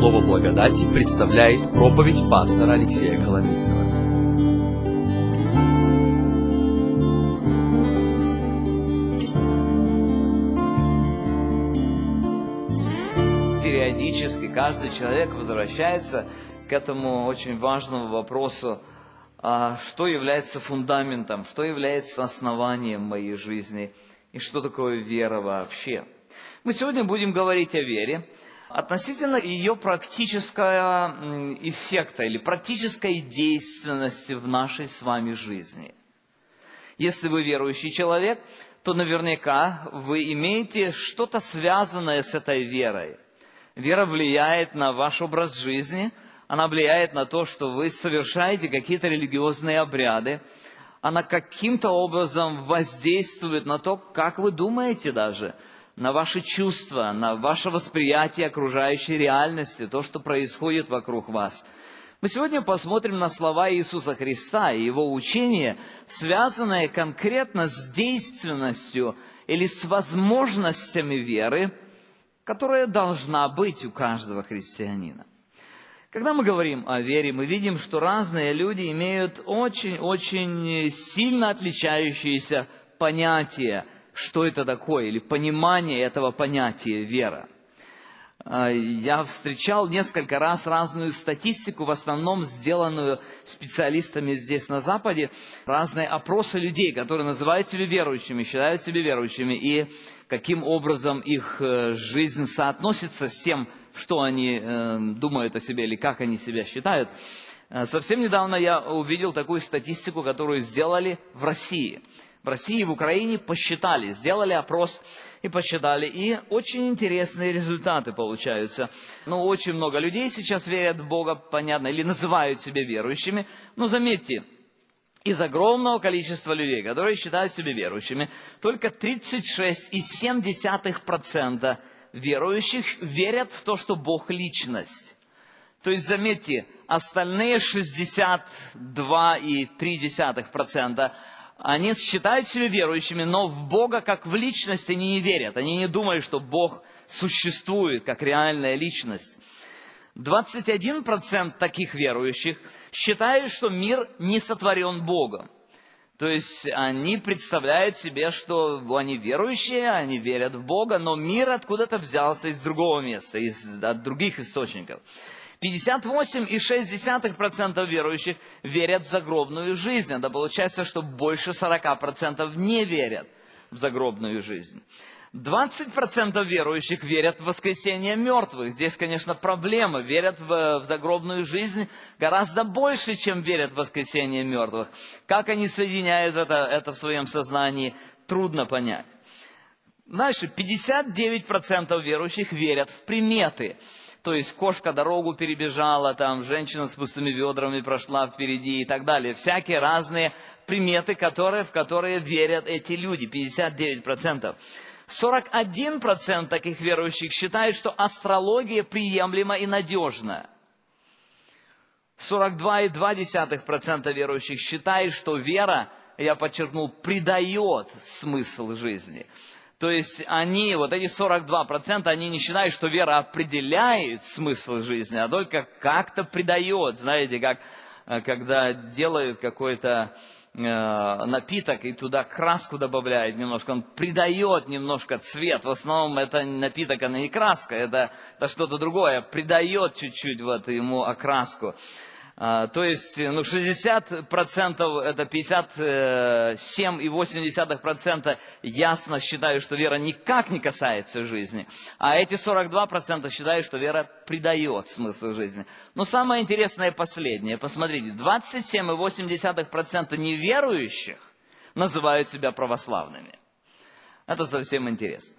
Слово благодати представляет проповедь пастора Алексея Коломийцева. Периодически каждый человек возвращается к этому очень важному вопросу, что является фундаментом, что является основанием моей жизни и что такое вера вообще. Мы сегодня будем говорить о вере относительно ее практического эффекта или практической действенности в нашей с вами жизни. Если вы верующий человек, то наверняка вы имеете что-то связанное с этой верой. Вера влияет на ваш образ жизни, она влияет на то, что вы совершаете какие-то религиозные обряды, она каким-то образом воздействует на то, как вы думаете даже, на ваши чувства, на ваше восприятие окружающей реальности, то, что происходит вокруг вас. Мы сегодня посмотрим на слова Иисуса Христа и Его учение, связанное конкретно с действенностью или с возможностями веры, которая должна быть у каждого христианина. Когда мы говорим о вере, мы видим, что разные люди имеют очень сильно отличающиеся понятия, что это такое, или понимание этого понятия вера. Я встречал несколько раз разную статистику, в основном сделанную специалистами здесь на Западе, разные опросы людей, которые называют себя верующими, считают себя верующими, и каким образом их жизнь соотносится с тем, что они думают о себе или как они себя считают. Совсем недавно я увидел такую статистику, которую сделали в России. В России и в Украине посчитали, сделали опрос и посчитали, и очень интересные результаты получаются. Очень много людей сейчас верят в Бога, понятно, или называют себя верующими. Но заметьте, из огромного количества людей, которые считают себя верующими, только 36,7% верующих верят в то, что Бог – личность. То есть, заметьте, остальные 62,3%, они считают себя верующими, но в Бога как в личность они не верят. Они не думают, что Бог существует как реальная личность. 21% таких верующих считают, что мир не сотворен Богом. То есть они представляют себе, что они верующие, они верят в Бога, но мир откуда-то взялся из другого места, от других источников. 58,6% верующих верят в загробную жизнь. Это получается, что больше 40% не верят в загробную жизнь. 20% верующих верят в воскресение мертвых. Здесь, конечно, проблема. Верят в загробную жизнь гораздо больше, чем верят в воскресение мертвых. Как они соединяют это в своем сознании, трудно понять. Дальше, 59% верующих верят в приметы. То есть кошка дорогу перебежала, там женщина с пустыми ведрами прошла впереди и так далее. Всякие разные приметы, в которые верят эти люди, 59%. 41% таких верующих считают, что астрология приемлема и надежна. 42,2% верующих считают, что вера, я подчеркнул, придает смысл жизни. То есть эти 42%, они не считают, что вера определяет смысл жизни, а только как-то придает. Знаете, как когда делают какой-то напиток и туда краску добавляют немножко, он придает немножко цвет. В основном это напиток, она не краска, это что-то другое, придает чуть-чуть ему окраску. То есть 60%, это 57,8% ясно считают, что вера никак не касается жизни. А эти 42% считают, что вера придает смысл жизни. Но самое интересное последнее. Посмотрите, 27,8% неверующих называют себя православными. Это совсем интересно.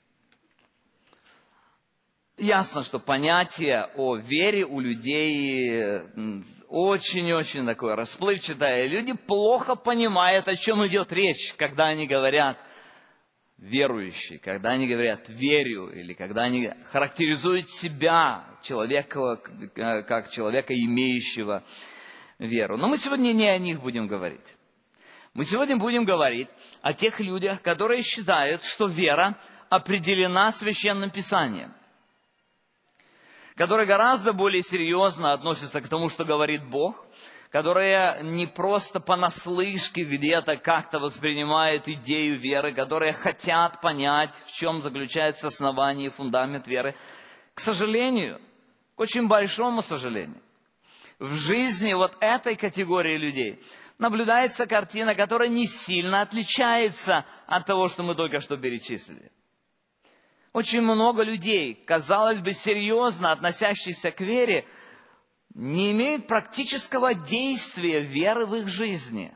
Ясно, что понятие о вере у людей очень-очень такое расплывчатое. Люди плохо понимают, о чем идет речь, когда они говорят верующий, когда они говорят верю, или когда они характеризуют себя, человека, как человека, имеющего веру. Но мы сегодня не о них будем говорить. Мы сегодня будем говорить о тех людях, которые считают, что вера определена Священным Писанием. которые гораздо более серьезно относятся к тому, что говорит Бог, которые не просто понаслышке где-то как-то воспринимают идею веры, которые хотят понять, в чем заключается основание и фундамент веры. К сожалению, к очень большому сожалению, в жизни вот этой категории людей наблюдается картина, которая не сильно отличается от того, что мы только что перечислили. Очень много людей, казалось бы, серьезно относящихся к вере, не имеют практического действия веры в их жизни.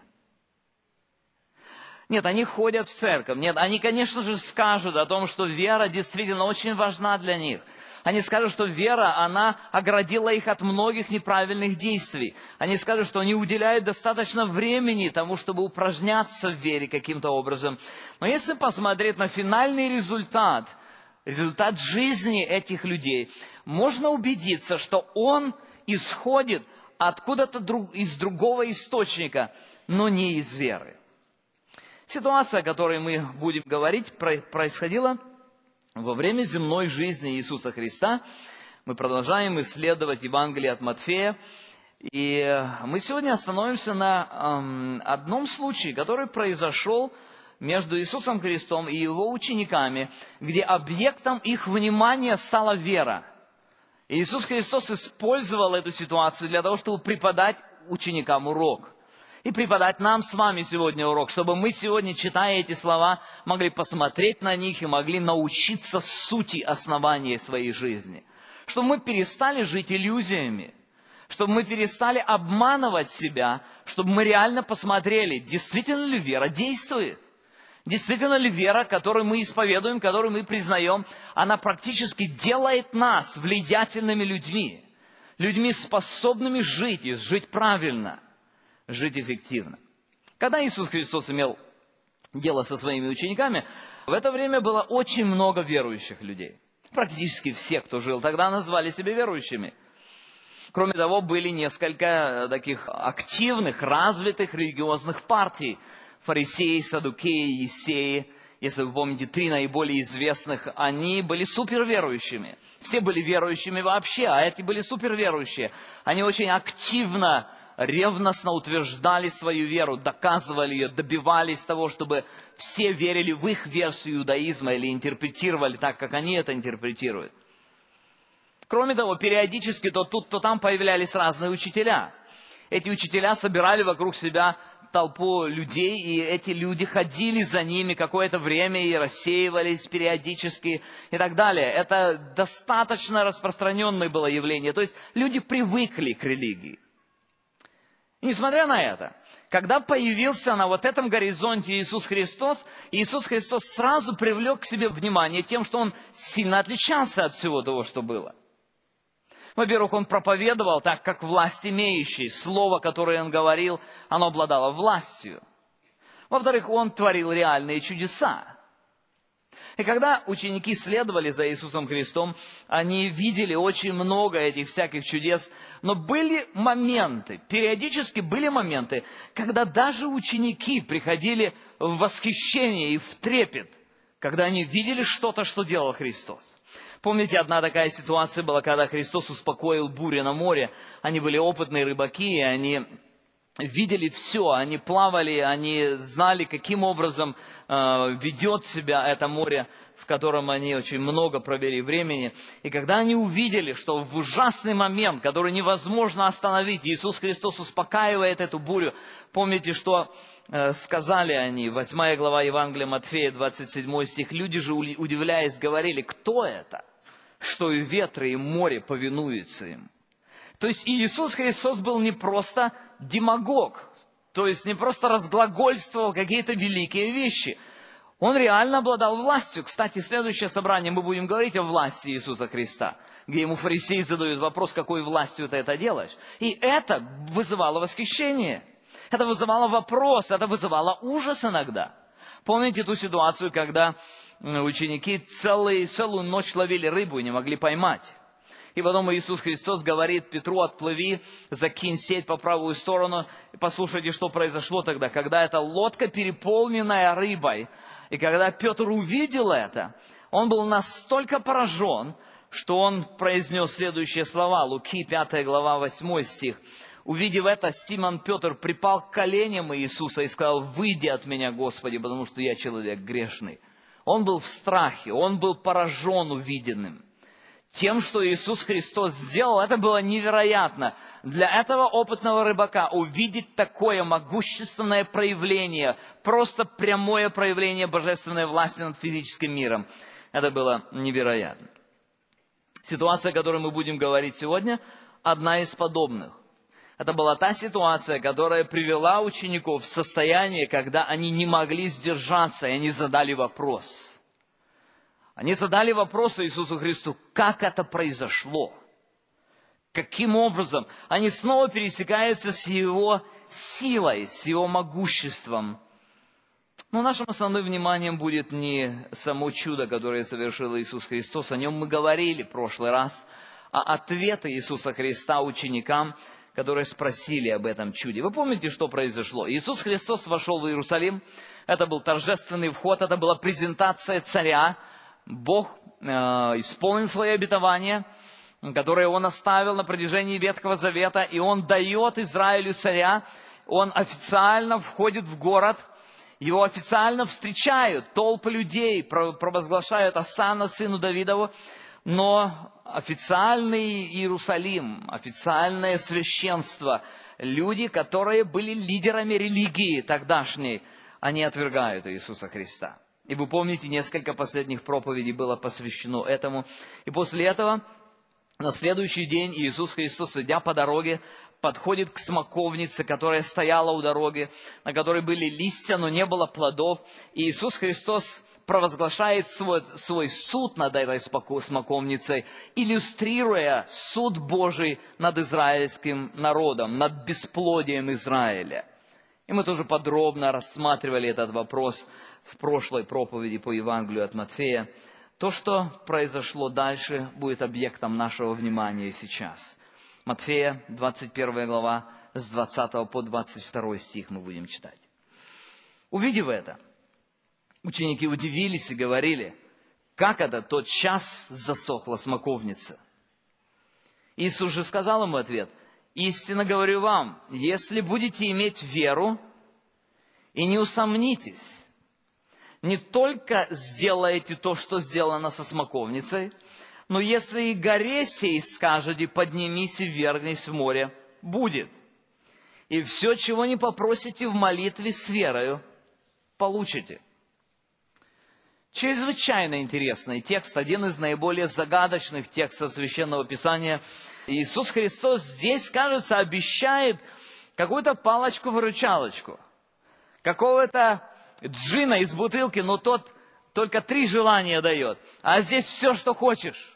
Нет, они ходят в церковь. Нет, они, конечно же, скажут о том, что вера действительно очень важна для них. Они скажут, что вера, она оградила их от многих неправильных действий. Они скажут, что они уделяют достаточно времени тому, чтобы упражняться в вере каким-то образом. Но если посмотреть на финальный результат жизни этих людей, можно убедиться, что он исходит откуда-то из другого источника, но не из веры. Ситуация, о которой мы будем говорить, происходила во время земной жизни Иисуса Христа. Мы продолжаем исследовать Евангелие от Матфея. И мы сегодня остановимся на одном случае, который произошел между Иисусом Христом и Его учениками, где объектом их внимания стала вера. И Иисус Христос использовал эту ситуацию для того, чтобы преподать ученикам урок. И преподать нам с вами сегодня урок, чтобы мы сегодня, читая эти слова, могли посмотреть на них и могли научиться сути основания своей жизни. Чтобы мы перестали жить иллюзиями, чтобы мы перестали обманывать себя, чтобы мы реально посмотрели, действительно ли вера действует. Действительно ли вера, которую мы исповедуем, которую мы признаем, она практически делает нас влиятельными людьми, людьми, способными жить и жить правильно, жить эффективно. Когда Иисус Христос имел дело со своими учениками, в это время было очень много верующих людей. Практически все, кто жил тогда, назвали себя верующими. Кроме того, были несколько таких активных, развитых религиозных партий. Фарисеи, саддукеи, ессеи, если вы помните, 3 наиболее известных, они были суперверующими. Все были верующими вообще, а эти были суперверующие. Они очень активно, ревностно утверждали свою веру, доказывали ее, добивались того, чтобы все верили в их версию иудаизма или интерпретировали так, как они это интерпретируют. Кроме того, периодически то тут, то там появлялись разные учителя. Эти учителя собирали вокруг себя толпу людей, и эти люди ходили за ними какое-то время и рассеивались периодически и так далее. Это достаточно распространенное было явление. То есть люди привыкли к религии. И несмотря на это, когда появился на вот этом горизонте Иисус Христос сразу привлек к себе внимание тем, что Он сильно отличался от всего того, что было. Во-первых, Он проповедовал так, как власть имеющий. Слово, которое Он говорил, оно обладало властью. Во-вторых, Он творил реальные чудеса. И когда ученики следовали за Иисусом Христом, они видели очень много этих всяких чудес. Но были моменты, периодически были моменты, когда даже ученики приходили в восхищение и в трепет, когда они видели что-то, что делал Христос. Помните, одна такая ситуация была, когда Христос успокоил бурю на море. Они были опытные рыбаки, и они видели все. Они плавали, они знали, каким образом ведет себя это море, в котором они очень много провели времени. И когда они увидели, что в ужасный момент, который невозможно остановить, Иисус Христос успокаивает эту бурю, помните, что сказали они, 8 глава Евангелия Матфея, 27 стих, люди же, удивляясь, говорили, кто это, что и ветры, и море повинуются им. То есть Иисус Христос был не просто демагог, то есть не просто разглагольствовал какие-то великие вещи. Он реально обладал властью. Кстати, в следующее собрание мы будем говорить о власти Иисуса Христа, где ему фарисеи задают вопрос, какой властью ты это делаешь. И это вызывало восхищение. Это вызывало вопрос, это вызывало ужас иногда. Помните ту ситуацию, когда ученики целую ночь ловили рыбу и не могли поймать? И потом Иисус Христос говорит Петру, отплыви, закинь сеть по правую сторону. И послушайте, что произошло тогда, когда эта лодка, переполненная рыбой, и когда Петр увидел это, он был настолько поражен, что он произнес следующие слова. Луки, 5 глава, 8 стих. «Увидев это, Симон Петр припал к коленям Иисуса и сказал: „Выйди от меня, Господи, потому что я человек грешный“». Он был в страхе, он был поражен увиденным. Тем, что Иисус Христос сделал, это было невероятно. Для этого опытного рыбака увидеть такое могущественное проявление, просто прямое проявление божественной власти над физическим миром, это было невероятно. Ситуация, о которой мы будем говорить сегодня, одна из подобных. Это была та ситуация, которая привела учеников в состояние, когда они не могли сдержаться, и они задали вопрос. Они задали вопрос Иисусу Христу, как это произошло? Каким образом? Они снова пересекаются с Его силой, с Его могуществом. Но нашим основным вниманием будет не само чудо, которое совершил Иисус Христос, о нем мы говорили в прошлый раз, а ответы Иисуса Христа ученикам, которые спросили об этом чуде. Вы помните, что произошло? Иисус Христос вошел в Иерусалим, это был торжественный вход, это была презентация царя. Бог исполнил свое обетование, которое Он оставил на протяжении Ветхого Завета, и Он дает Израилю царя, Он официально входит в город, его официально встречают, толпы людей провозглашают Осанна сыну Давидову, но официальный Иерусалим, официальное священство, люди, которые были лидерами религии тогдашней, они отвергают Иисуса Христа. И вы помните, несколько последних проповедей было посвящено этому. И после этого, на следующий день, Иисус Христос, идя по дороге, подходит к смоковнице, которая стояла у дороги, на которой были листья, но не было плодов. И Иисус Христос провозглашает свой суд над этой смоковницей, иллюстрируя суд Божий над израильским народом, над бесплодием Израиля. И мы тоже подробно рассматривали этот вопрос в прошлой проповеди по Евангелию от Матфея. То, что произошло дальше, будет объектом нашего внимания сейчас. Матфея, 21 глава, с 20 по 22 стих мы будем читать. Увидев это, ученики удивились и говорили: как это тотчас засохла смоковница? Иисус же сказал им в ответ: истинно говорю вам, если будете иметь веру и не усомнитесь, не только сделаете то, что сделано со смоковницей, но если и горе сей скажете: поднимись и ввергнись в море, будет. И все, чего не попросите в молитве с верою, получите. Чрезвычайно интересный текст, один из наиболее загадочных текстов Священного Писания. Иисус Христос здесь, кажется, обещает какую-то палочку-выручалочку, какого-то джина из бутылки, но тот только 3 желания дает. А здесь все, что хочешь.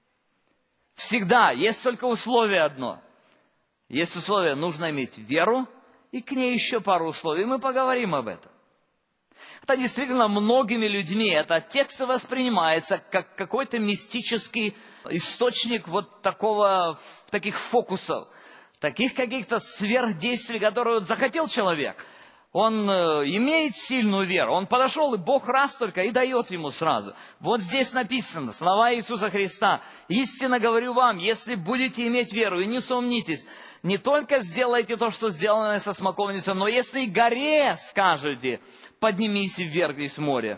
Всегда. Есть только условие одно. Есть условие, нужно иметь веру, и к ней еще пару условий. Мы поговорим об этом. Это действительно многими людьми, этот текст воспринимается как какой-то мистический источник вот таких фокусов, таких каких-то сверхдействий, которые вот захотел человек. Он имеет сильную веру, он подошел, и Бог раз только и дает ему сразу. Вот здесь написано, слова Иисуса Христа: «Истинно говорю вам, если будете иметь веру и не сомнитесь, не только сделайте то, что сделано со смоковницей, но если и горе скажете: поднимись и ввергнись в море,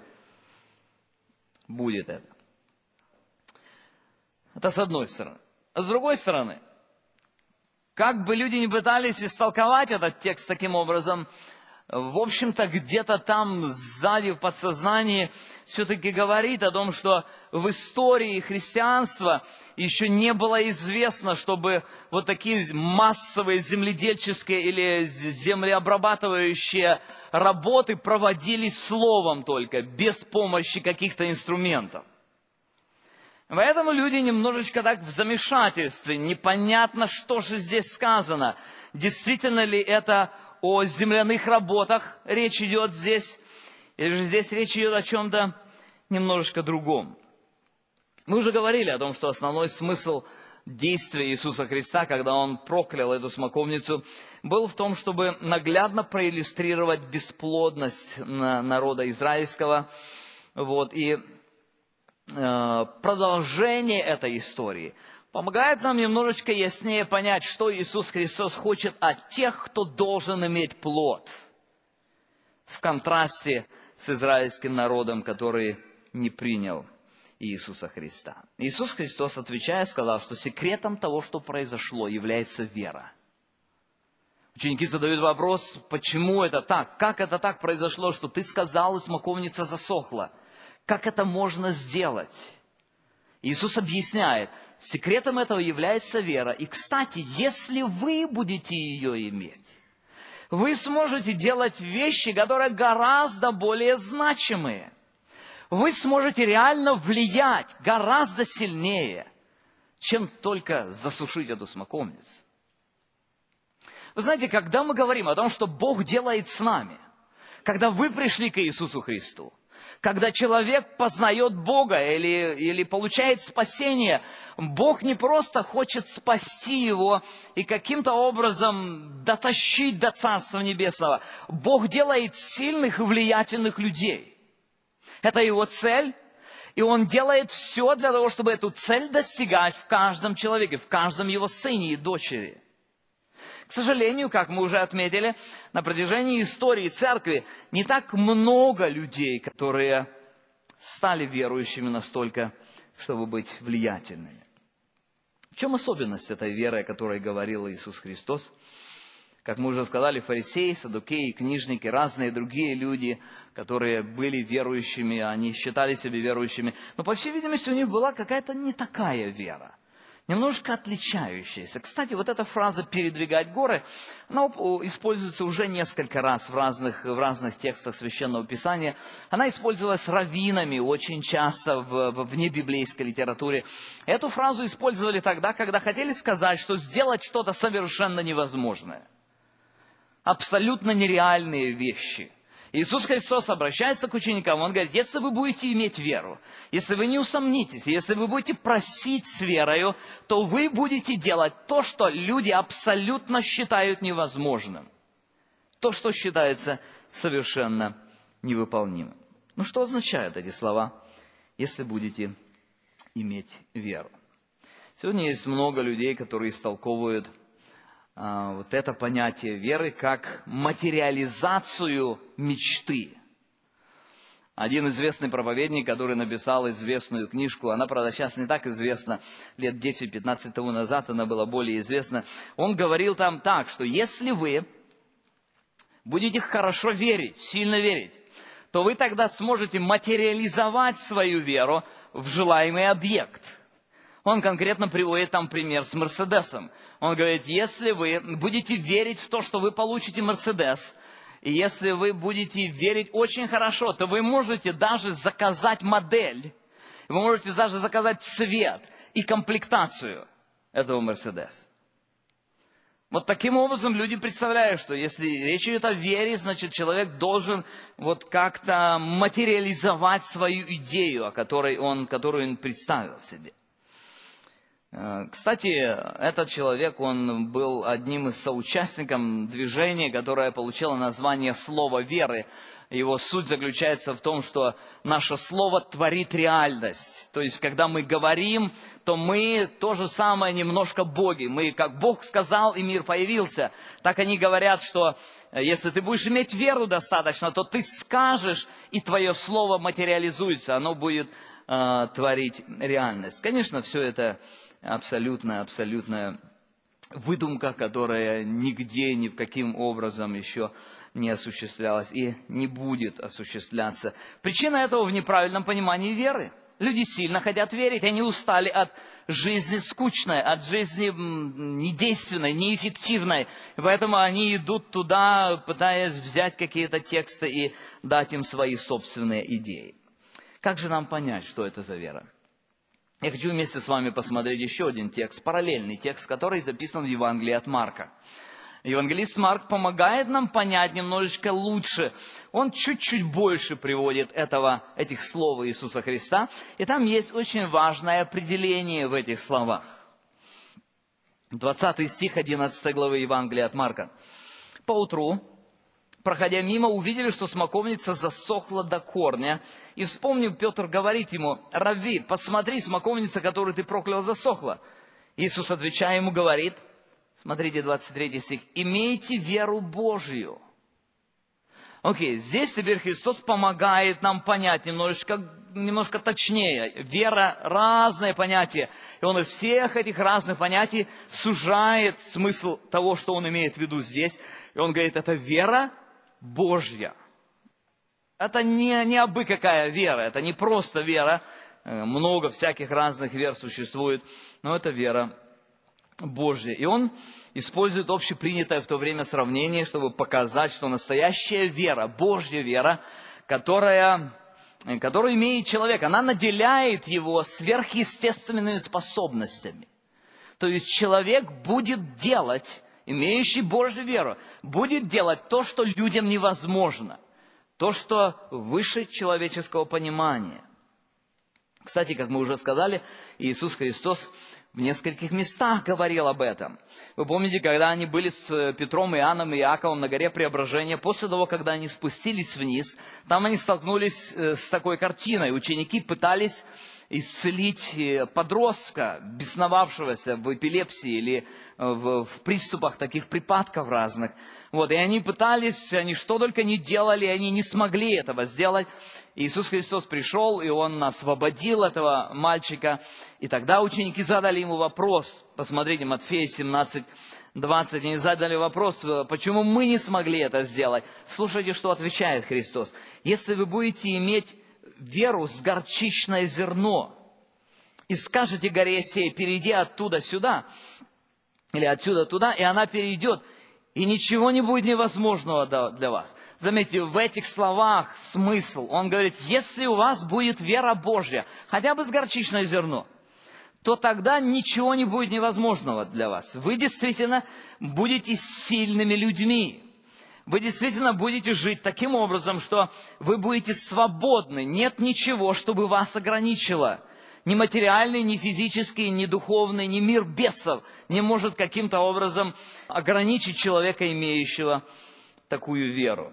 будет это». Это с одной стороны. А с другой стороны, как бы люди ни пытались истолковать этот текст таким образом, в общем-то, где-то там сзади в подсознании все-таки говорит о том, что в истории христианства еще не было известно, чтобы вот такие массовые земледельческие или землеобрабатывающие работы проводились словом только, без помощи каких-то инструментов. Поэтому люди немножечко так в замешательстве, непонятно, что же здесь сказано. Действительно ли это о земляных работах речь идет здесь, или же здесь речь идет о чем-то немножечко другом. Мы уже говорили о том, что основной смысл действия Иисуса Христа, когда Он проклял эту смоковницу, был в том, чтобы наглядно проиллюстрировать бесплодность народа израильского. И продолжение этой истории помогает нам немножечко яснее понять, что Иисус Христос хочет от тех, кто должен иметь плод, в контрасте с израильским народом, который не принял Иисуса Христа. Иисус Христос, отвечая, сказал, что секретом того, что произошло, является вера. Ученики задают вопрос, почему это так? Как это так произошло, что ты сказал, и смоковница засохла? Как это можно сделать? Иисус объясняет, секретом этого является вера. И, кстати, если вы будете ее иметь, вы сможете делать вещи, которые гораздо более значимые. Вы сможете реально влиять гораздо сильнее, чем только засушить эту смоковницу. Вы знаете, когда мы говорим о том, что Бог делает с нами, когда вы пришли к Иисусу Христу, когда человек познает Бога или получает спасение, Бог не просто хочет спасти его и каким-то образом дотащить до Царства Небесного. Бог делает сильных и влиятельных людей. Это его цель, и он делает все для того, чтобы эту цель достигать в каждом человеке, в каждом его сыне и дочери. К сожалению, как мы уже отметили, на протяжении истории церкви не так много людей, которые стали верующими настолько, чтобы быть влиятельными. В чем особенность этой веры, о которой говорил Иисус Христос? Как мы уже сказали, фарисеи, саддукеи, книжники, разные другие люди, которые были верующими, они считали себя верующими, но, по всей видимости, у них была какая-то не такая вера, немножко отличающаяся. Кстати, вот эта фраза «передвигать горы», она используется уже несколько раз в разных текстах Священного Писания. Она использовалась раввинами очень часто в внебиблейской литературе. Эту фразу использовали тогда, когда хотели сказать, что сделать что-то совершенно невозможное. Абсолютно нереальные вещи. Иисус Христос обращается к ученикам, Он говорит, если вы будете иметь веру, если вы не усомнитесь, если вы будете просить с верою, то вы будете делать то, что люди абсолютно считают невозможным. То, что считается совершенно невыполнимым. Ну, что означают эти слова, если будете иметь веру? Сегодня есть много людей, которые истолковывают вот это понятие веры как материализацию мечты. Один известный проповедник, который написал известную книжку, она, правда, сейчас не так известна, лет 10-15 тому назад она была более известна, он говорил там так, что если вы будете хорошо верить, сильно верить, то вы тогда сможете материализовать свою веру в желаемый объект. Он конкретно приводит там пример с Мерседесом. Он говорит, если вы будете верить в то, что вы получите Мерседес, и если вы будете верить очень хорошо, то вы можете даже заказать модель, вы можете даже заказать цвет и комплектацию этого Мерседеса. Вот таким образом люди представляют, что если речь идет о вере, значит человек должен вот как-то материализовать свою идею, которую он представил себе. Кстати, этот человек, он был одним из соучастников движения, которое получило название «Слово веры». Его суть заключается в том, что наше слово творит реальность. То есть, когда мы говорим, то мы то же самое немножко боги. Мы, как Бог сказал, и мир появился. Так они говорят, что если ты будешь иметь веру достаточно, то ты скажешь, и твое слово материализуется. Оно будет творить реальность. Конечно, все это абсолютная выдумка, которая нигде, ни в каким образом еще не осуществлялась и не будет осуществляться. Причина этого в неправильном понимании веры. Люди сильно хотят верить, они устали от жизни скучной, от жизни недейственной, неэффективной. И поэтому они идут туда, пытаясь взять какие-то тексты и дать им свои собственные идеи. Как же нам понять, что это за вера? Я хочу вместе с вами посмотреть еще один текст, параллельный текст, который записан в Евангелии от Марка. Евангелист Марк помогает нам понять немножечко лучше. Он чуть-чуть больше приводит этих слов Иисуса Христа. И там есть очень важное определение в этих словах. 20 стих 11 главы Евангелия от Марка. «Поутру, проходя мимо, увидели, что смоковница засохла до корня. И вспомнив, Петр говорит ему: «Равви, посмотри, смоковница, которую ты проклял, засохла». Иисус, отвечая ему, говорит, смотрите, 23 стих: «Имейте веру Божью». Окей, здесь теперь Христос помогает нам понять немножко точнее. Вера – разные понятия. И Он из всех этих разных понятий сужает смысл того, что Он имеет в виду здесь. И Он говорит, это вера Божья. Это не абы какая вера, это не просто вера. Много всяких разных вер существует, но это вера Божья. И Он использует общепринятое в то время сравнение, чтобы показать, что настоящая вера, Божья вера, которую имеет человек, она наделяет его сверхъестественными способностями. То есть человек будет делать, имеющий Божью веру, будет делать то, что людям невозможно, то, что выше человеческого понимания. Кстати, как мы уже сказали, Иисус Христос в нескольких местах говорил об этом. Вы помните, когда они были с Петром, Иоанном и Иаковом на горе Преображения, после того, когда они спустились вниз, там они столкнулись с такой картиной. Ученики пытались исцелить подростка, бесновавшегося в эпилепсии или в приступах таких припадков разных. И они пытались, они что только не делали, они не смогли этого сделать. Иисус Христос пришел, и Он освободил этого мальчика. И тогда ученики задали Ему вопрос. Посмотрите, Матфея 17:20. Они задали вопрос, почему мы не смогли это сделать. Слушайте, что отвечает Христос. Если вы будете иметь веру с горчичное зерно, и скажете горе сей, перейди оттуда сюда, или отсюда туда, и она перейдет, и ничего не будет невозможного для вас. Заметьте, в этих словах смысл. Он говорит, если у вас будет вера Божья, хотя бы с горчичное зерно, то тогда ничего не будет невозможного для вас. Вы действительно будете сильными людьми. Вы действительно будете жить таким образом, что вы будете свободны. Нет ничего, чтобы вас ограничило. Ни материальный, ни физический, ни духовный, ни мир бесов не может каким-то образом ограничить человека, имеющего такую веру.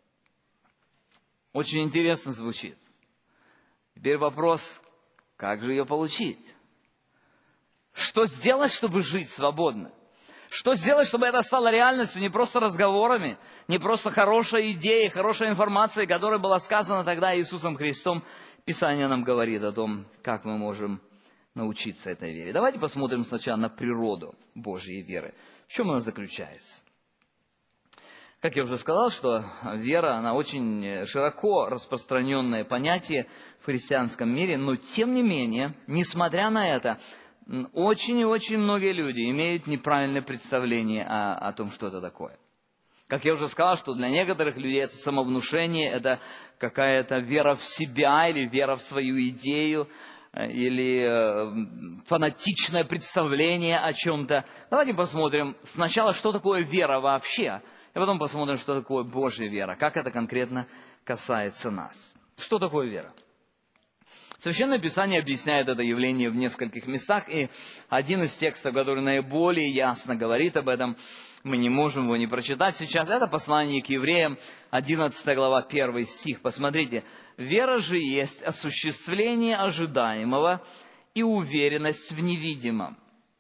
Очень интересно звучит. Теперь вопрос, как же ее получить? Что сделать, чтобы жить свободно? Что сделать, чтобы это стало реальностью, не просто разговорами, не просто хорошей идеей, хорошей информацией, которая была сказана тогда Иисусом Христом. Писание нам говорит о том, как мы можем научиться этой вере. Давайте посмотрим сначала на природу Божьей веры. В чем она заключается? Как я уже сказал, что вера, она очень широко распространенное понятие в христианском мире, но тем не менее, несмотря на это, очень и очень многие люди имеют неправильное представление о том, что это такое. Как я уже сказал, что для некоторых людей это самовнушение, это какая-то вера в себя или вера в свою идею, или фанатичное представление о чем-то. Давайте посмотрим сначала, что такое вера вообще, и потом посмотрим, что такое Божья вера, как это конкретно касается нас. Что такое вера? Священное Писание объясняет это явление в нескольких местах, и один из текстов, который наиболее ясно говорит об этом, мы не можем его не прочитать сейчас, это послание к евреям, 11 глава, 1 стих. Посмотрите. «Вера же есть осуществление ожидаемого и уверенность в невидимом».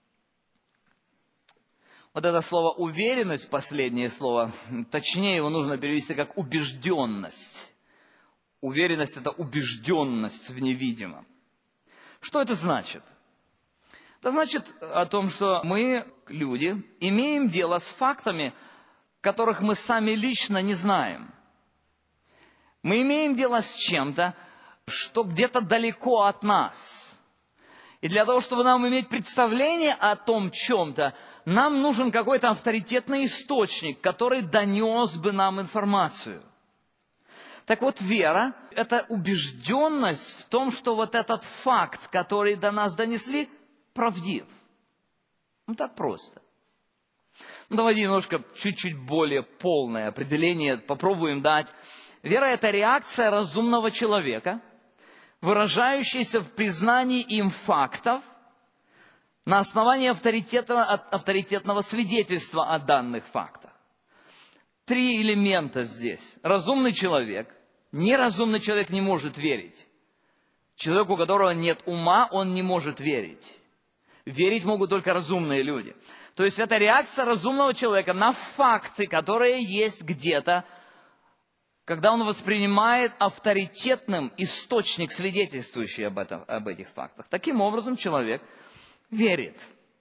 Вот это слово «уверенность», последнее слово, точнее его нужно перевести как «убежденность». Уверенность – это убежденность в невидимом. Что это значит? Это значит о том, что мы, люди, имеем дело с фактами, которых мы сами лично не знаем. Мы имеем дело с чем-то, что где-то далеко от нас. И для того, чтобы нам иметь представление о том чем-то, нам нужен какой-то авторитетный источник, который донес бы нам информацию. Так вот, вера – это убежденность в том, что вот этот факт, который до нас донесли, правдив. Так просто. Давайте немножко, чуть-чуть более полное определение попробуем дать. Вера – это реакция разумного человека, выражающаяся в признании им фактов на основании авторитетного свидетельства о данных фактах. три элемента здесь. Разумный человек. Неразумный человек не может верить. Человек, у которого нет ума, он не может верить. Верить могут только разумные люди. То есть это реакция разумного человека на факты, которые есть где-то, когда он воспринимает авторитетным источник, свидетельствующий об этих фактах. Таким образом, человек верит.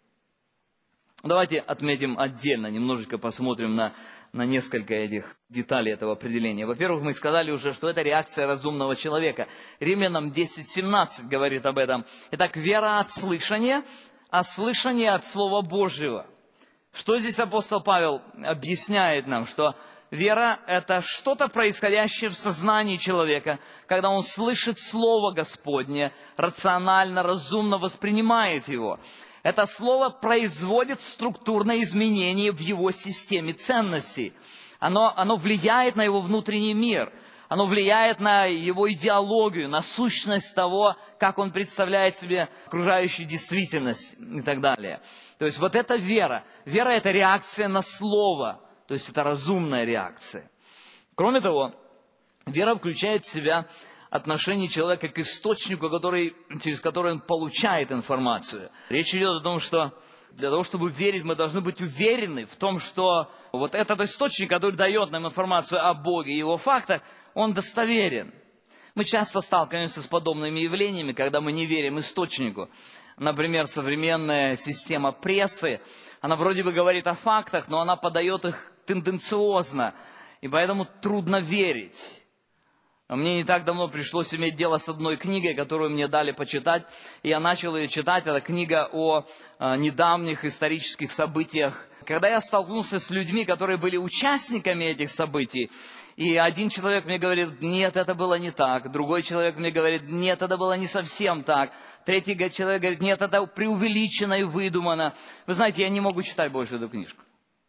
Давайте отметим отдельно, немножечко посмотрим на несколько этих деталей этого определения. Во-первых, мы сказали уже, что это реакция разумного человека. Римлянам 10:17 говорит об этом. Итак, вера от слышания, а слышание от Слова Божьего. Что здесь апостол Павел объясняет нам? Что вера – это что-то происходящее в сознании человека, когда он слышит Слово Господне, рационально, разумно воспринимает его. Это слово производит структурное изменение в его системе ценностей. Оно влияет на его внутренний мир. Оно влияет на его идеологию, на сущность того, как он представляет себе окружающую действительность и так далее. То есть вот это вера. Вера – это реакция на слово. То есть это разумная реакция. Кроме того, вера включает в себя отношение человека к источнику, через который он получает информацию. Речь идет о том, что для того, чтобы верить, мы должны быть уверены в том, что вот этот источник, который дает нам информацию о Боге и его фактах, он достоверен. Мы часто сталкиваемся с подобными явлениями, когда мы не верим источнику. Например, современная система прессы, она вроде бы говорит о фактах, но она подает их тенденциозно, и поэтому трудно верить. Мне не так давно пришлось иметь дело с одной книгой, которую мне дали почитать, и я начал ее читать. Это книга о недавних исторических событиях. Когда я столкнулся с людьми, которые были участниками этих событий, и один человек мне говорит: нет, это было не так. Другой человек мне говорит: нет, это было не совсем так. Третий человек говорит: нет, это преувеличено и выдумано. Вы знаете, я не могу читать больше эту книжку.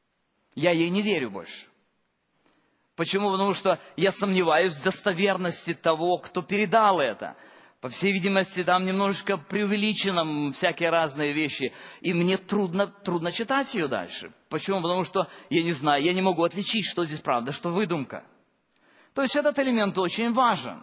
Я ей не верю больше. Почему? Потому что я сомневаюсь в достоверности того, кто передал это. По всей видимости, там немножечко преувеличено всякие разные вещи. И мне трудно читать ее дальше. Почему? Потому что я не знаю, я не могу отличить, что здесь правда, что выдумка. То есть этот элемент очень важен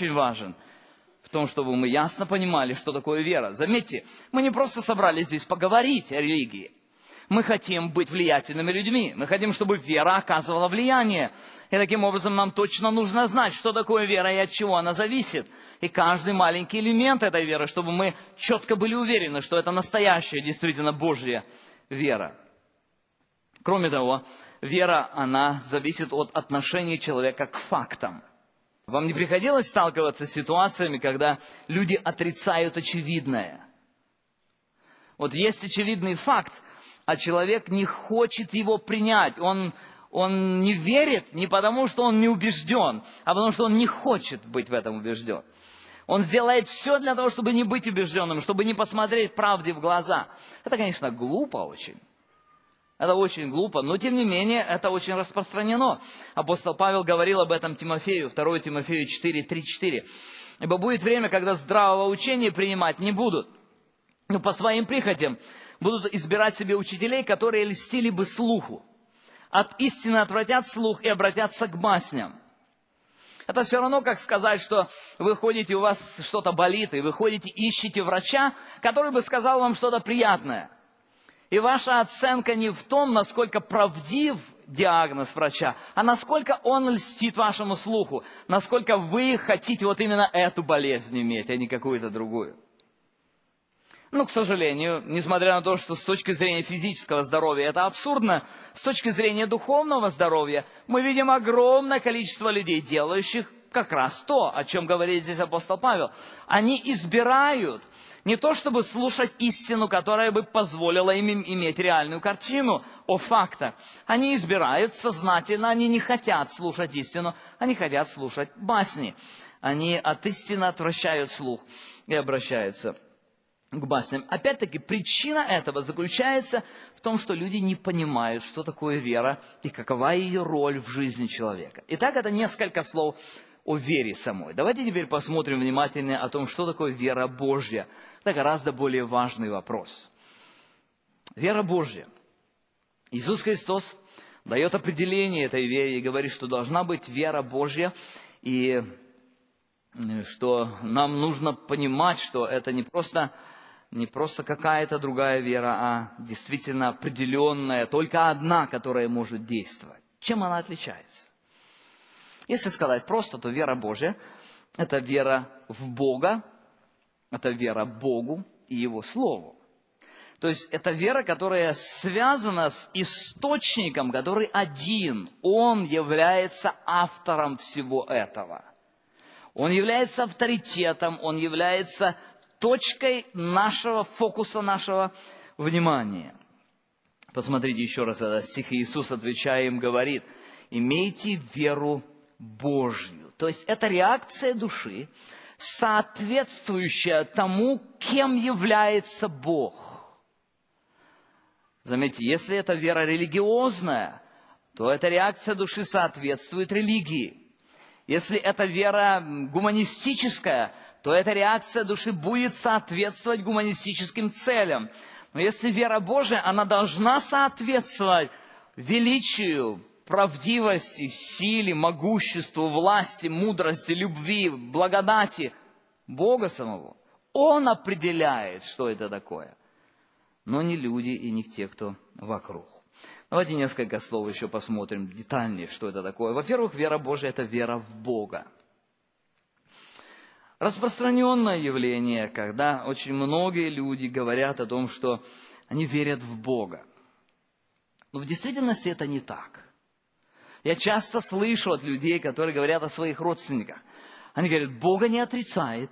в том, чтобы мы ясно понимали, что такое вера. Заметьте, мы не просто собрались здесь поговорить о религии. Мы хотим быть влиятельными людьми. Мы хотим, чтобы вера оказывала влияние. И таким образом нам точно нужно знать, что такое вера и от чего она зависит. И каждый маленький элемент этой веры, чтобы мы четко были уверены, что это настоящая, действительно Божья вера. Кроме того, вера, она зависит от отношения человека к фактам. Вам не приходилось сталкиваться с ситуациями, когда люди отрицают очевидное? Вот есть очевидный факт, а человек не хочет его принять. Он не верит не потому, что он не убежден, а потому, что он не хочет быть в этом убежден. Он сделает все для того, чтобы не быть убежденным, чтобы не посмотреть правде в глаза. Это, конечно, глупо очень. Это очень глупо, но тем не менее это очень распространено. Апостол Павел говорил об этом Тимофею, 2 Тимофею 4:3-4. «Ибо будет время, когда здравого учения принимать не будут, но по своим прихотям будут избирать себе учителей, которые льстили бы слуху. От истины отвратят слух и обратятся к басням». Это все равно, как сказать, что вы ходите, у вас что-то болит, и вы ходите, ищете врача, который бы сказал вам что-то приятное. И ваша оценка не в том, насколько правдив диагноз врача, а насколько он льстит вашему слуху, насколько вы хотите вот именно эту болезнь иметь, а не какую-то другую. Ну, к сожалению, несмотря на то, что с точки зрения физического здоровья это абсурдно, с точки зрения духовного здоровья мы видим огромное количество людей, делающих как раз то, о чем говорит здесь апостол Павел. Они избирают не то, чтобы слушать истину, которая бы позволила им иметь реальную картину о фактах. Они избирают сознательно, они не хотят слушать истину, они хотят слушать басни. Они от истины отвращают слух и обращаются к басням. Опять-таки, причина этого заключается в том, что люди не понимают, что такое вера и какова ее роль в жизни человека. Итак, это несколько слов о вере самой. Давайте теперь посмотрим внимательно о том, что такое вера Божья. Это гораздо более важный вопрос. Вера Божья. Иисус Христос дает определение этой вере и говорит, что должна быть вера Божья, и что нам нужно понимать, что это не просто какая-то другая вера, а действительно определенная, только одна, которая может действовать. Чем она отличается? Если сказать просто, то вера Божья – это вера в Бога, это вера Богу и Его Слову. То есть это вера, которая связана с источником, который один. Он является автором всего этого. Он является авторитетом, он является точкой нашего фокуса, нашего внимания. Посмотрите еще раз этот стих. Иисус, отвечая им, говорит: имейте веру Божью. То есть это реакция души, соответствующая тому, кем является Бог. Заметьте, если это вера религиозная, то эта реакция души соответствует религии. Если это вера гуманистическая, то эта реакция души будет соответствовать гуманистическим целям. Но если вера Божия, она должна соответствовать величию, правдивости, силе, могуществу, власти, мудрости, любви, благодати Бога самого. Он определяет, что это такое, но не люди и не те, кто вокруг. Давайте несколько слов еще посмотрим детальнее, что это такое. Во-первых, вера Божия – это вера в Бога. Распространенное явление, когда очень многие люди говорят о том, что они верят в Бога. Но в действительности это не так. Я часто слышу от людей, которые говорят о своих родственниках. Они говорят: Бога не отрицает.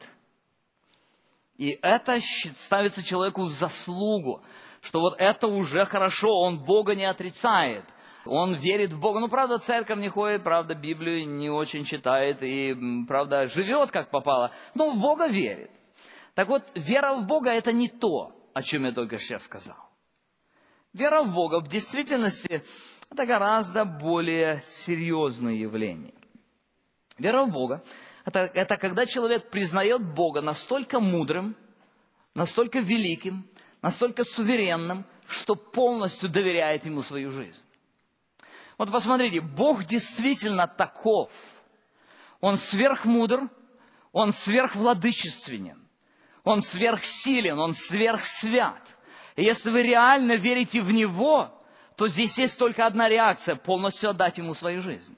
И это ставится человеку в заслугу, что вот это уже хорошо, он Бога не отрицает. Он верит в Бога. Ну, правда, в церковь не ходит, правда, Библию не очень читает и, правда, живет как попало, но в Бога верит. Так вот, вера в Бога – это не то, о чем я только сейчас сказал. Вера в Бога в действительности – это гораздо более серьезное явление. Вера в Бога – это когда человек признает Бога настолько мудрым, настолько великим, настолько суверенным, что полностью доверяет Ему свою жизнь. Вот посмотрите, Бог действительно таков. Он сверхмудр, Он сверхвладычественен, Он сверхсилен, Он сверхсвят. И если вы реально верите в Него, то здесь есть только одна реакция – полностью отдать Ему свою жизнь.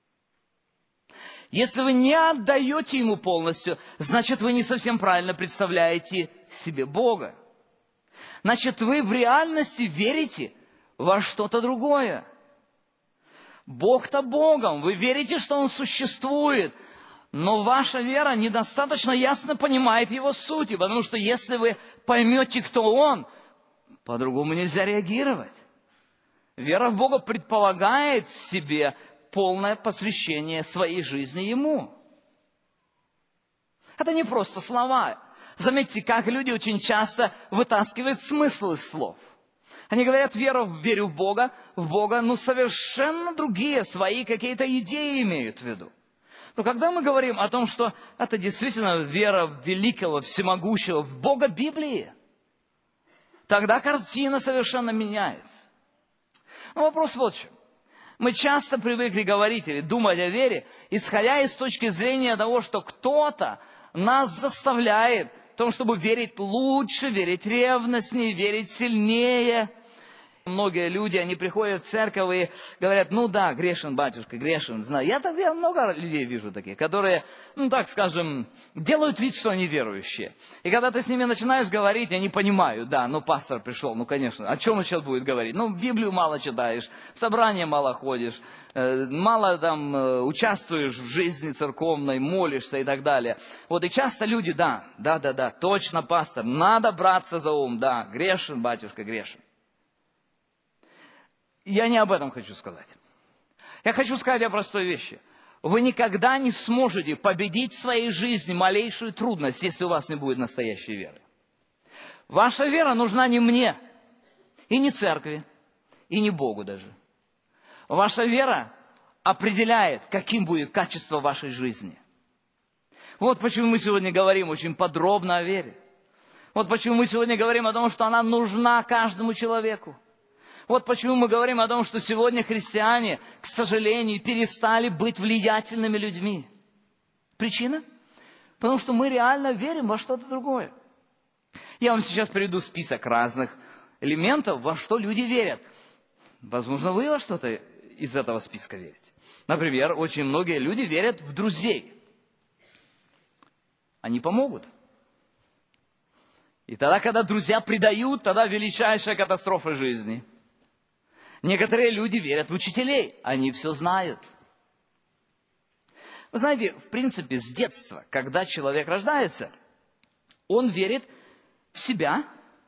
Если вы не отдаете Ему полностью, значит, вы не совсем правильно представляете себе Бога. Значит, вы в реальности верите во что-то другое. Бог-то Богом, вы верите, что Он существует, но ваша вера недостаточно ясно понимает Его суть, потому что если вы поймете, кто Он, по-другому нельзя реагировать. Вера в Бога предполагает в себе полное посвящение своей жизни Ему. Это не просто слова. Заметьте, как люди очень часто вытаскивают смысл из слов. Они говорят: верю в Бога, но совершенно другие свои какие-то идеи имеют в виду. Но когда мы говорим о том, что это действительно вера в великого, всемогущего, в Бога Библии, тогда картина совершенно меняется. Но вопрос вот в чем. Мы часто привыкли говорить или думать о вере, исходя из точки зрения того, что кто-то нас заставляет в том, чтобы верить лучше, верить ревностнее, верить сильнее. Многие люди, они приходят в церковь и говорят: ну да, грешен, батюшка, грешен. Знаю. Я много людей вижу таких, которые, так скажем, делают вид, что они верующие. И когда ты с ними начинаешь говорить, они понимают: да, пастор пришел, конечно, о чем он сейчас будет говорить? Библию мало читаешь, в собрание мало ходишь, мало там участвуешь в жизни церковной, молишься и так далее. Вот и часто люди: да, точно, пастор, надо браться за ум, да, грешен, батюшка, грешен. Я не об этом хочу сказать. Я хочу сказать о простой вещи. Вы никогда не сможете победить в своей жизни малейшую трудность, если у вас не будет настоящей веры. Ваша вера нужна не мне, и не церкви, и не Богу даже. Ваша вера определяет, каким будет качество вашей жизни. Вот почему мы сегодня говорим очень подробно о вере. Вот почему мы сегодня говорим о том, что она нужна каждому человеку. Вот почему мы говорим о том, что сегодня христиане, к сожалению, перестали быть влиятельными людьми. Причина? Потому что мы реально верим во что-то другое. Я вам сейчас приведу список разных элементов, во что люди верят. Возможно, вы во что-то из этого списка верите. Например, очень многие люди верят в друзей. Они помогут. И тогда, когда друзья предают, тогда величайшая катастрофа жизни. Некоторые люди верят в учителей. Они все знают. Вы знаете, в принципе, с детства, когда человек рождается, он верит в себя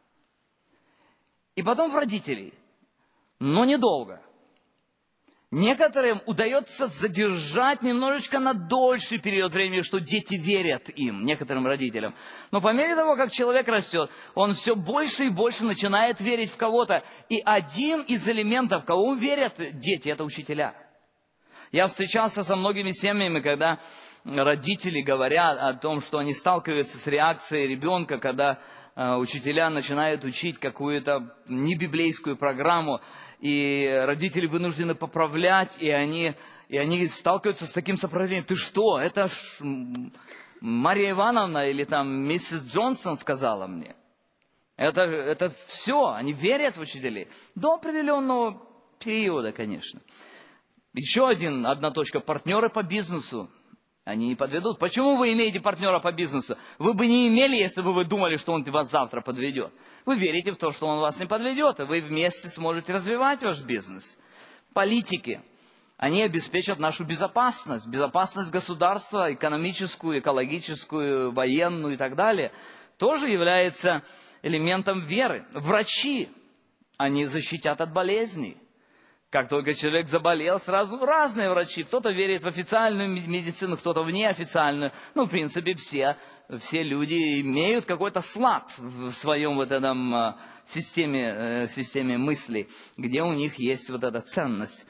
и потом в родителей. Но недолго. Некоторым удается задержать немножечко на дольший период времени, что дети верят им, некоторым родителям. Но по мере того, как человек растет, он все больше и больше начинает верить в кого-то. И один из элементов, кого верят дети, это учителя. Я встречался со многими семьями, когда родители говорят о том, что они сталкиваются с реакцией ребенка, когда учителя начинают учить какую-то небиблейскую программу, и родители вынуждены поправлять, и они сталкиваются с таким сопротивлением. Ты что, это ж Марья Ивановна или там миссис Джонсон сказала мне. Это все, они верят в учителей. До определенного периода, конечно. Еще одна точка, партнеры по бизнесу. Они не подведут. Почему вы имеете партнера по бизнесу? Вы бы не имели, если бы вы думали, что он вас завтра подведет. Вы верите в то, что он вас не подведет, и вы вместе сможете развивать ваш бизнес. Политики, они обеспечат нашу безопасность. Безопасность государства, экономическую, экологическую, военную и так далее, тоже является элементом веры. Врачи, они защитят от болезней. Как только человек заболел, сразу разные врачи. Кто-то верит в официальную медицину, кто-то в неофициальную. Ну, в принципе, все люди имеют какой-то склад в своем вот этом системе мыслей, где у них есть вот эта ценность.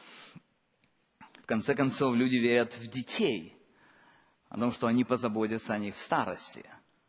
В конце концов, люди верят в детей, о том, что они позаботятся о них в старости.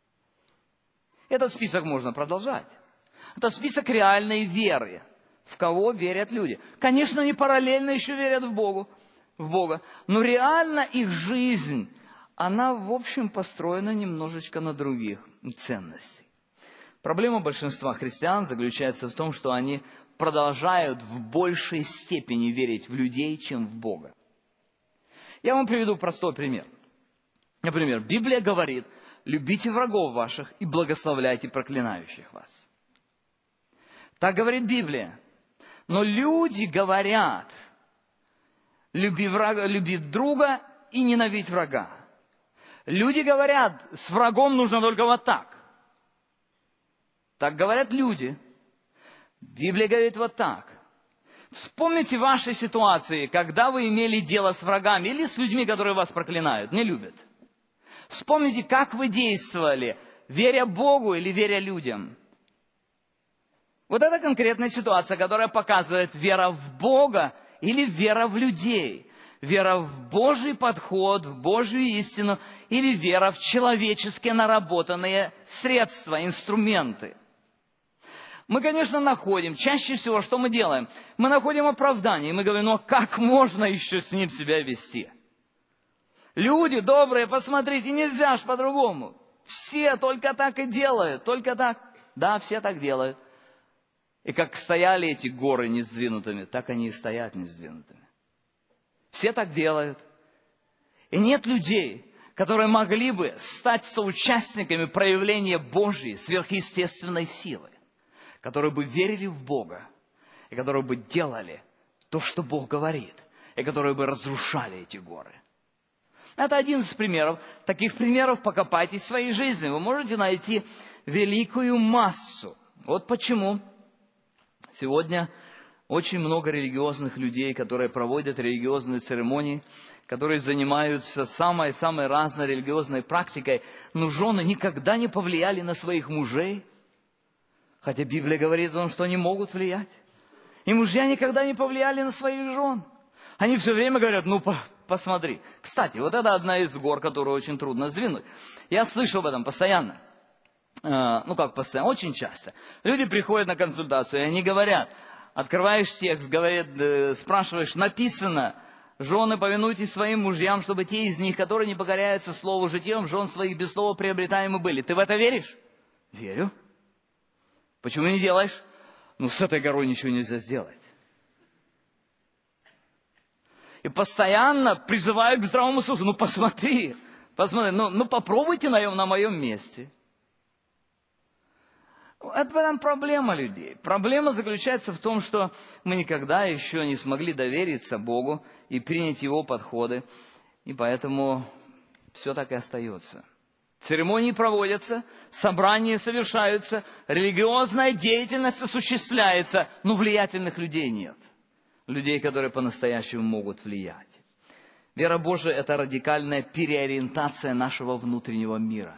Этот список можно продолжать. Это список реальной веры. В кого верят люди. Конечно, они параллельно еще верят в Бога. Но реально их жизнь, она, в общем, построена немножечко на других ценностях. Проблема большинства христиан заключается в том, что они продолжают в большей степени верить в людей, чем в Бога. Я вам приведу простой пример. Например, Библия говорит: любите врагов ваших и благословляйте проклинающих вас. Так говорит Библия. Но люди говорят: люби друга и ненавидь врага. Люди говорят: с врагом нужно только вот так. Так говорят люди. Библия говорит вот так. Вспомните ваши ситуации, когда вы имели дело с врагами или с людьми, которые вас проклинают, не любят. Вспомните, как вы действовали, веря Богу или веря людям. Вот это конкретная ситуация, которая показывает вера в Бога или вера в людей. Вера в Божий подход, в Божью истину или вера в человеческие наработанные средства, инструменты. Мы, конечно, находим, чаще всего, что мы делаем? Мы находим оправдание, и мы говорим: ну а как можно еще с ним себя вести? Люди добрые, посмотрите, нельзя ж по-другому. Все только так и делают, только так. Да, все так делают. И как стояли эти горы несдвинутыми, так они и стоят несдвинутыми. Все так делают. И нет людей, которые могли бы стать соучастниками проявления Божьей сверхъестественной силы, которые бы верили в Бога, и которые бы делали то, что Бог говорит, и которые бы разрушали эти горы. Это один из примеров. Таких примеров покопайтесь в своей жизни. Вы можете найти великую массу. Вот почему сегодня очень много религиозных людей, которые проводят религиозные церемонии, которые занимаются самой разной религиозной практикой, но жены никогда не повлияли на своих мужей, хотя Библия говорит о том, что они могут влиять. И мужья никогда не повлияли на своих жен. Они все время говорят: ну посмотри. Кстати, вот это одна из гор, которую очень трудно сдвинуть. Я слышу об этом постоянно. Постоянно, очень часто. Люди приходят на консультацию, и они говорят: Открываешь текст, спрашиваешь, написано: «Жены, повинуйтесь своим мужьям, чтобы те из них, которые не покоряются слову житьем, жен своих без слова приобретаемы были». Ты в это веришь? Верю. Почему не делаешь? С этой горой ничего нельзя сделать. И постоянно призывают к здравому смыслу. Посмотри, попробуйте на моем месте. Это в этом проблема людей. Проблема заключается в том, что мы никогда еще не смогли довериться Богу и принять Его подходы, и поэтому все так и остается. Церемонии проводятся, собрания совершаются, религиозная деятельность осуществляется, но влиятельных людей нет. Людей, которые по-настоящему могут влиять. Вера Божия – это радикальная переориентация нашего внутреннего мира.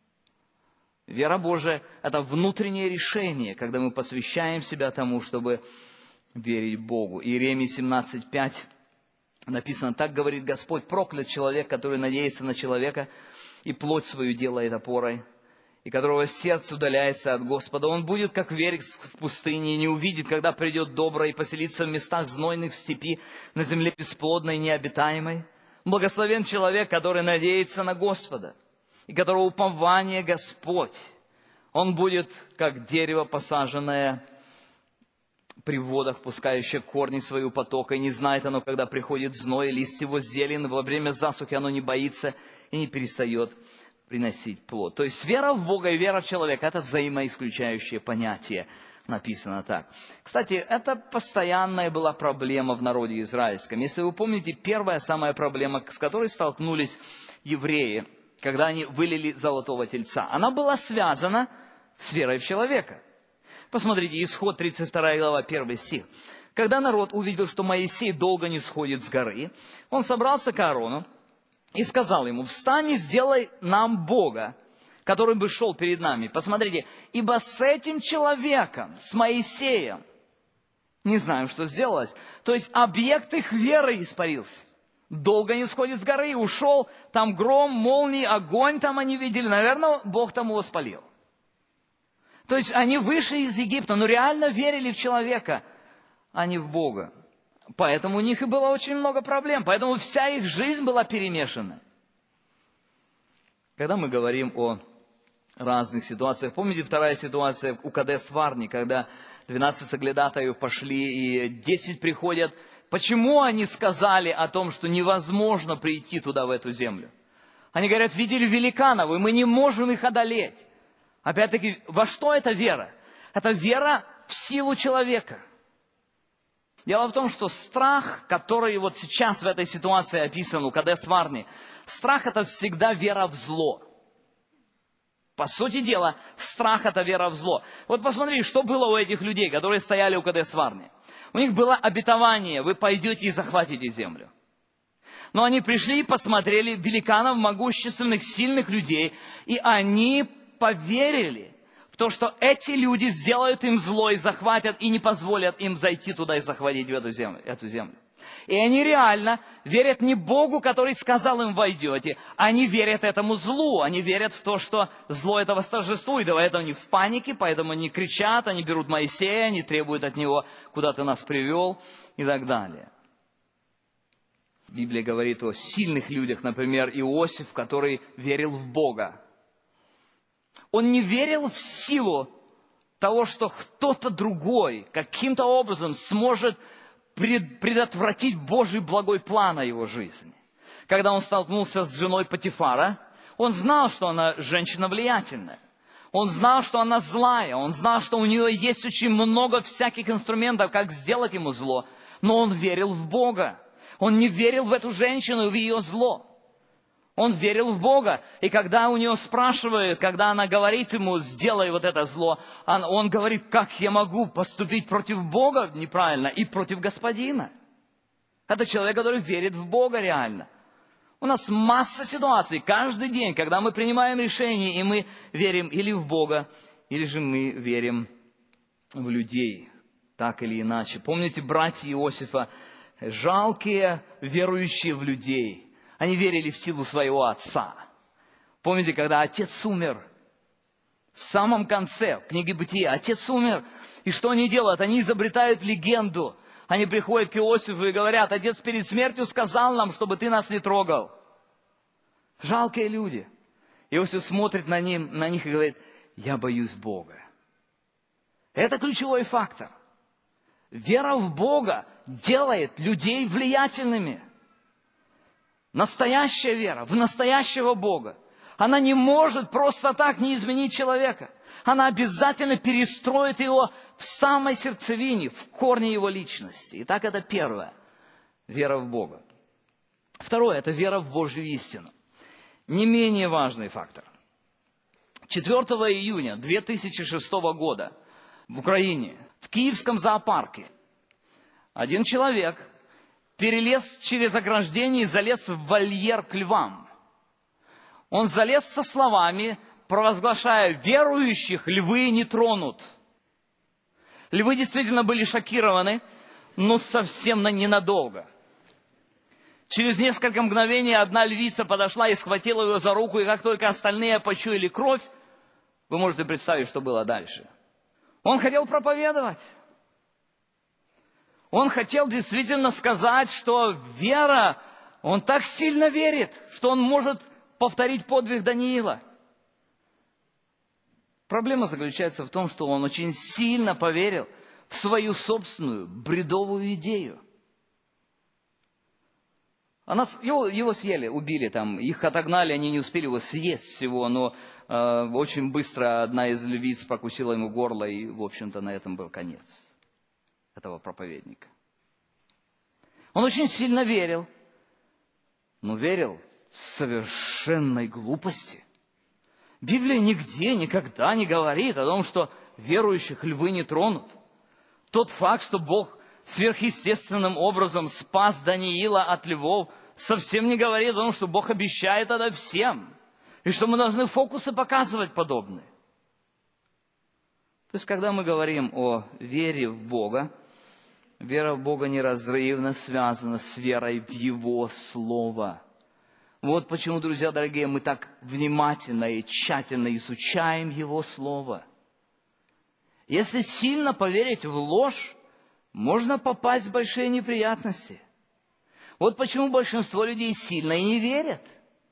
Вера Божия – это внутреннее решение, когда мы посвящаем себя тому, чтобы верить Богу. Иеремии 17:5 написано: «Так говорит Господь, проклят человек, который надеется на человека и плоть свою делает опорой, и которого сердце удаляется от Господа. Он будет, как вереск в пустыне, и не увидит, когда придет доброе, и поселится в местах знойных в степи, на земле бесплодной и необитаемой. Благословен человек, который надеется на Господа, и которого упование Господь. Он будет, как дерево, посаженное при водах, пускающее корни свои у потока, и не знает оно, когда приходит зной, и лист его зелен, во время засухи оно не боится и не перестает приносить плод». То есть вера в Бога и вера в человека – это взаимоисключающие понятия. Написано так. Кстати, это постоянная была проблема в народе израильском. Если вы помните, первая самая проблема, с которой столкнулись евреи, когда они вылили золотого тельца, она была связана с верой в человека. Посмотрите, Исход 32 глава, 1 стих. «Когда народ увидел, что Моисей долго не сходит с горы, он собрался к Аарону и сказал ему: встань и сделай нам Бога, который бы шел перед нами». Посмотрите, ибо с этим человеком, с Моисеем, не знаем, что сделалось. То есть объект их веры испарился. Долго не сходит с горы, ушел, там гром, молнии, огонь там они видели. Наверное, Бог там его спалил. То есть они вышли из Египта, но реально верили в человека, а не в Бога. Поэтому у них и было очень много проблем. Поэтому вся их жизнь была перемешана. Когда мы говорим о разных ситуациях, помните вторая ситуация у Кадес-Варни, когда 12 соглядатаев пошли и 10 приходят. Почему они сказали о том, что невозможно прийти туда, в эту землю? Они говорят: видели великанов, и мы не можем их одолеть. Опять-таки, во что это вера? Это вера в силу человека. Дело в том, что страх, который вот сейчас в этой ситуации описан у Кадес-Варни, страх – это всегда вера в зло. По сути дела, страх – это вера в зло. Вот посмотри, что было у этих людей, которые стояли у Кадес-Варни. У них было обетование: вы пойдете и захватите землю. Но они пришли и посмотрели великанов, могущественных, сильных людей, и они поверили в то, что эти люди сделают им зло и захватят, и не позволят им зайти туда и захватить эту землю. И они реально верят не Богу, который сказал им: войдете, они верят этому злу, они верят в то, что зло это восторжествует, и поэтому они в панике, поэтому они кричат, они берут Моисея, они требуют от него: куда ты нас привел, и так далее. Библия говорит о сильных людях, например, Иосиф, который верил в Бога. Он не верил в силу того, что кто-то другой каким-то образом сможет предотвратить Божий благой план о его жизни. Когда он столкнулся с женой Потифара, он знал, что она женщина влиятельная. Он знал, что она злая. Он знал, что у нее есть очень много всяких инструментов, как сделать ему зло. Но он верил в Бога. Он не верил в эту женщину и в ее зло. Он верил в Бога. И когда у нее спрашивают, когда она говорит ему: сделай вот это зло, он говорит: как я могу поступить против Бога неправильно и против Господина? Это человек, который верит в Бога реально. У нас масса ситуаций каждый день, когда мы принимаем решения, и мы верим или в Бога, или же мы верим в людей, так или иначе. Помните братья Иосифа, жалкие, верующие в людей. Они верили в силу своего отца. Помните, когда отец умер, В самом конце, в книге Бытия, отец умер. И что они делают? Они изобретают легенду. Они приходят к Иосифу и говорят: отец перед смертью сказал нам, чтобы ты нас не трогал. Жалкие люди. Иосиф смотрит на них и говорит: я боюсь Бога. Это ключевой фактор. Вера в Бога делает людей влиятельными. Настоящая вера в настоящего Бога. Она не может просто так не изменить человека. Она обязательно перестроит его в самой сердцевине, в корне его личности. Итак, это первое. Вера в Бога. Второе – это вера в Божью истину. Не менее важный фактор. 4 июня 2006 года в Украине, в Киевском зоопарке, один человек перелез через ограждение и залез в вольер к львам. Он залез со словами, провозглашая: верующих львы не тронут. Львы действительно были шокированы, но совсем ненадолго. Через несколько мгновений одна львица подошла и схватила его за руку, и как только остальные почуяли кровь, вы можете представить, что было дальше. Он хотел проповедовать. Он хотел действительно сказать, что вера, он так сильно верит, что он может повторить подвиг Даниила. Проблема заключается в том, что он очень сильно поверил в свою собственную бредовую идею. Его съели, убили там, их отогнали, они не успели его съесть всего, но очень быстро одна из львиц прокусила ему горло, и, в общем-то, на этом был конец этого проповедника. Он очень сильно верил, но верил в совершенной глупости. Библия нигде, никогда не говорит о том, что верующих львы не тронут. Тот факт, что Бог сверхъестественным образом спас Даниила от львов, совсем не говорит о том, что Бог обещает это всем. И что мы должны фокусы показывать подобные. То есть, когда мы говорим о вере в Бога, вера в Бога неразрывно связана с верой в Его Слово. Вот почему, друзья дорогие, мы так внимательно и тщательно изучаем Его Слово. Если сильно поверить в ложь, можно попасть в большие неприятности. Вот почему большинство людей сильно и не верят.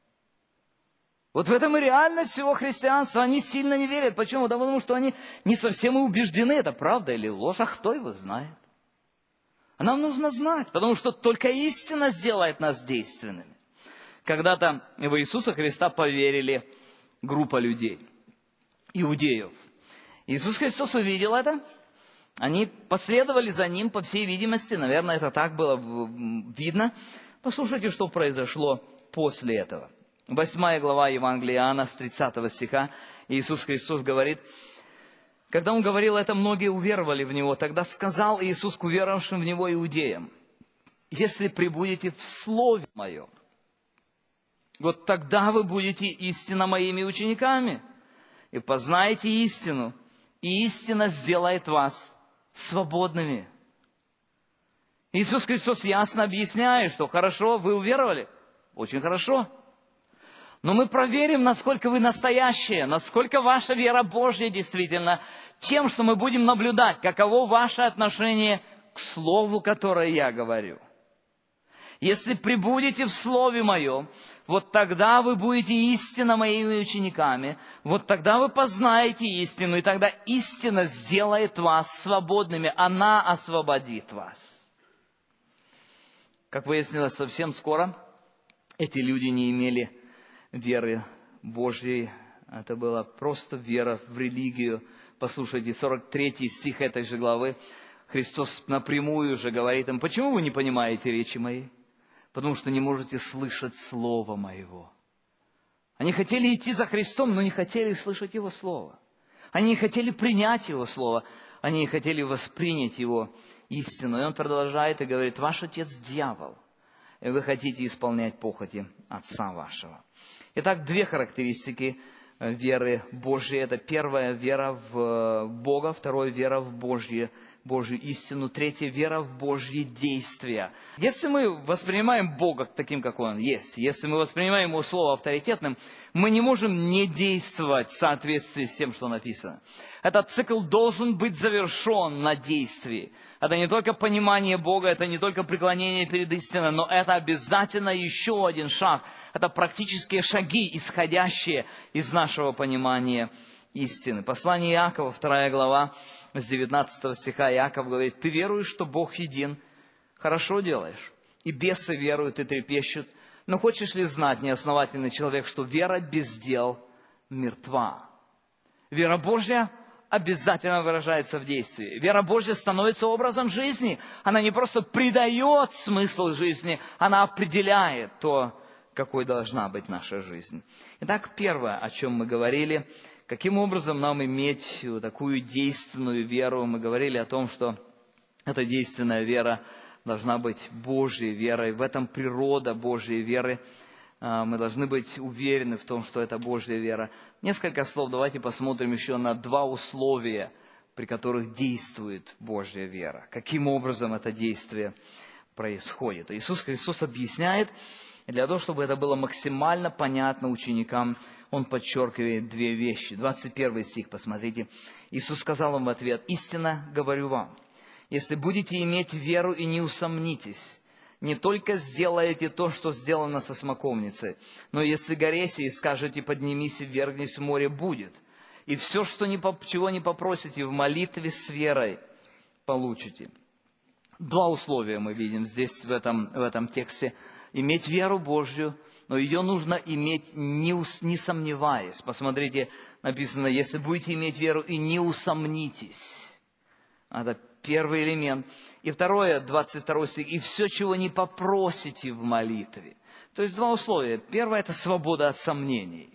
Вот в этом и реальность всего христианства. Они сильно не верят. Почему? Да потому что они не совсем и убеждены, это правда или ложь, а кто его знает. А нам нужно знать, потому что только истина сделает нас действенными. Когда-то в Иисуса Христа поверили группа людей, иудеев. Иисус Христос увидел это. Они последовали за Ним, по всей видимости. Наверное, это так было видно. Послушайте, что произошло после этого. 8 глава Евангелия Иоанна, с 30 стиха, Иисус Христос говорит: когда Он говорил это, многие уверовали в Него. Тогда сказал Иисус к уверовавшим в Него иудеям: если пребудете в Слове Моем, вот тогда вы будете истинно Моими учениками, и познаете истину, и истина сделает вас свободными. Иисус Христос ясно объясняет, что хорошо, вы уверовали, очень хорошо. Но мы проверим, насколько вы настоящие, насколько ваша вера Божья действительно, тем, что мы будем наблюдать, каково ваше отношение к Слову, которое я говорю. Если пребудете в Слове Моем, вот тогда вы будете истинно Моими учениками, вот тогда вы познаете истину, и тогда истина сделает вас свободными, она освободит вас. Как выяснилось, совсем скоро эти люди не имели веры Божьей. Это была просто вера в религию. Послушайте, 43 стих этой же главы. Христос напрямую же говорит им: почему вы не понимаете речи моей? Потому что не можете слышать Слова Моего. Они хотели идти за Христом, но не хотели слышать Его Слово. Они не хотели принять Его Слово. Они не хотели воспринять Его истину. И Он продолжает и говорит: ваш отец дьявол, и вы хотите исполнять похоти отца вашего. Итак, две характеристики веры Божьей. Это первая — вера в Бога, второе — вера в Божью истину, третье — вера в Божьи действия. Если мы воспринимаем Бога таким, как Он есть, если мы воспринимаем Его Слово авторитетным, Мы не можем не действовать в соответствии с тем, что написано. Этот цикл должен быть завершен на действии. Это не только понимание Бога, это не только преклонение перед истиной, но это обязательно еще один шаг. Это практические шаги, исходящие из нашего понимания истины. Послание Иакова, 2 глава, с 19 стиха, Иаков говорит: «Ты веруешь, что Бог един? Хорошо делаешь. И бесы веруют и трепещут. Но хочешь ли знать, неосновательный человек, что вера без дел мертва?» Вера Божья обязательно выражается в действии. Вера Божья становится образом жизни. Она не просто придает смысл жизни, она определяет то, какой должна быть наша жизнь. Итак, первое, о чем мы говорили, каким образом нам иметь такую действенную веру. Мы говорили о том, что эта действенная вера должна быть Божьей верой. В этом природа Божьей веры. Мы должны быть уверены в том, что это Божья вера. Несколько слов давайте посмотрим еще на два условия, при которых действует Божья вера. Каким образом это действие происходит. Иисус Христос объясняет, и для того, чтобы это было максимально понятно ученикам, Он подчеркивает две вещи. 21 стих, посмотрите. Иисус сказал им в ответ: «Истинно говорю вам, если будете иметь веру и не усомнитесь, не только сделаете то, что сделано со смоковницей, но если горесе и скажете: поднимись и ввергнись в море, будет. И все, чего не попросите в молитве с верой, получите». Два условия мы видим здесь, в этом тексте. Иметь веру Божью, но ее нужно иметь не сомневаясь. Посмотрите, написано: если будете иметь веру и не усомнитесь. Это первый элемент. И второе, 22 стих: и все, чего не попросите в молитве. То есть два условия. Первое – это свобода от сомнений.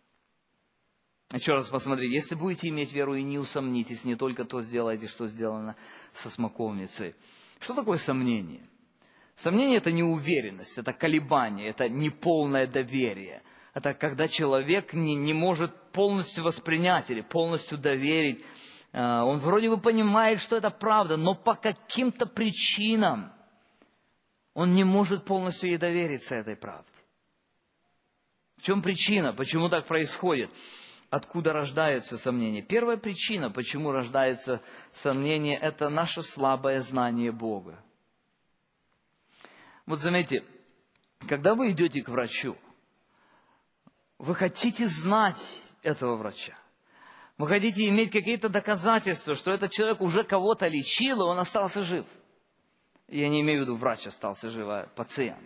Еще раз посмотрите: если будете иметь веру и не усомнитесь, не только то сделайте, что сделано со смоковницей. Что такое сомнение? Сомнение – это неуверенность, это колебание, это неполное доверие. Это когда человек не может полностью воспринять или полностью доверить. Он вроде бы понимает, что это правда, но по каким-то причинам он не может полностью ей довериться, этой правде. В чем причина? Почему так происходит? Откуда рождаются сомнения? Первая причина, почему рождается сомнение, это наше слабое знание Бога. Вот заметьте, когда вы идете к врачу, вы хотите знать этого врача. Вы хотите иметь какие-то доказательства, что этот человек уже кого-то лечил, и он остался жив. Я не имею в виду, врач остался жив, а пациент.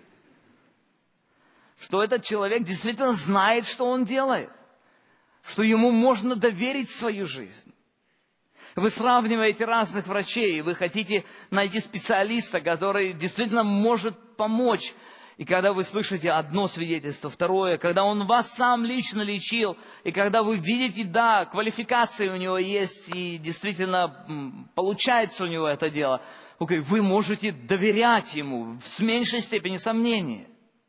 Что этот человек действительно знает, что он делает. Что ему можно доверить свою жизнь. Вы сравниваете разных врачей, и вы хотите найти специалиста, который действительно может помочь. И когда вы слышите одно свидетельство, второе, когда он вас сам лично лечил, и когда вы видите, да, квалификации у него есть, и действительно получается у него это дело, вы можете доверять ему с меньшей степени сомнения.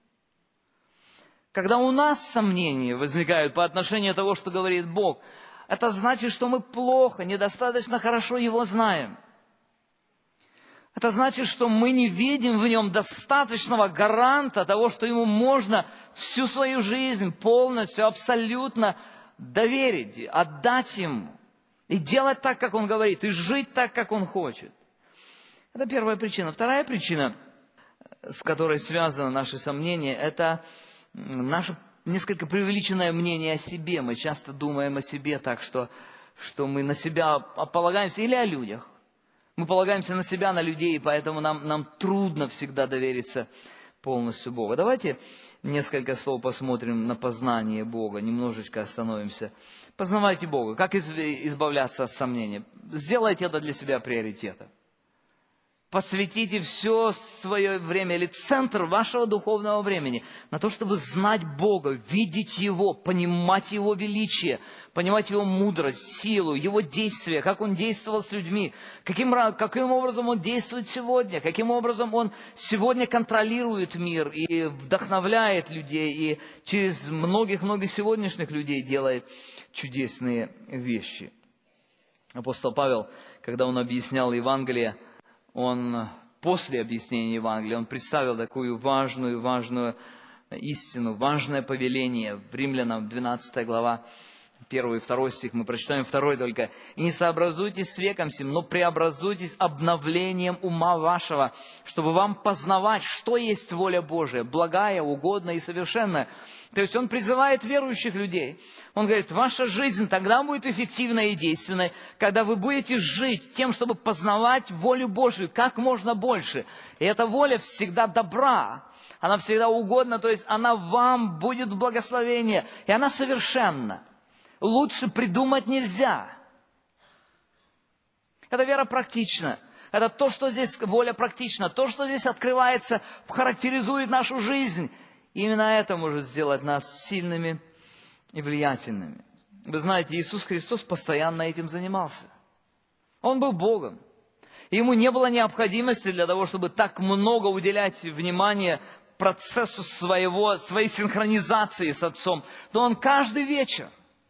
Когда у нас сомнения возникают по отношению того, что говорит Бог, это значит, что мы плохо, недостаточно хорошо Его знаем. Это значит, что мы не видим в Нем достаточного гаранта того, что Ему можно всю свою жизнь полностью, абсолютно доверить, отдать Ему. И делать так, как Он говорит, и жить так, как Он хочет. Это первая причина. Вторая причина, с которой связаны наши сомнения, это наше несколько преувеличенное мнение о себе. Мы часто думаем о себе так, что мы на себя полагаемся, или о людях. Мы полагаемся на себя, на людей, и поэтому нам трудно всегда довериться полностью Богу. Давайте несколько слов посмотрим на познание Бога, немножечко остановимся. Познавайте Бога. Как избавляться от сомнений? Сделайте это для себя приоритетом. Посвятите все свое время или центр вашего духовного времени на то, чтобы знать Бога, видеть Его, понимать Его величие, понимать Его мудрость, силу, Его действия, как Он действовал с людьми, каким образом Он действует сегодня, каким образом Он сегодня контролирует мир и вдохновляет людей, и через многих-многих сегодняшних людей делает чудесные вещи. Апостол Павел, когда он объяснял Евангелие, он после объяснения Евангелия, он представил такую важную истину, важное повеление. В Римлянам 12 глава, 1 и 2 стих, мы прочитаем 2 только. «И не сообразуйтесь с веком сим, но преобразуйтесь обновлением ума вашего, чтобы вам познавать, что есть воля Божия, благая, угодная и совершенная». То есть он призывает верующих людей. Он говорит, ваша жизнь тогда будет эффективной и действенной, когда вы будете жить тем, чтобы познавать волю Божию как можно больше. И эта воля всегда добра, она всегда угодна, то есть она вам будет в благословение, и она совершенна. Лучше придумать нельзя. Это вера практична. Это то, что здесь воля практична. То, что здесь открывается, характеризует нашу жизнь. И именно это может сделать нас сильными и влиятельными. Вы знаете, Иисус Христос постоянно этим занимался. Он был Богом. Ему не было необходимости для того, чтобы так много уделять внимания процессу своей синхронизации с Отцом. Но Он каждый вечер,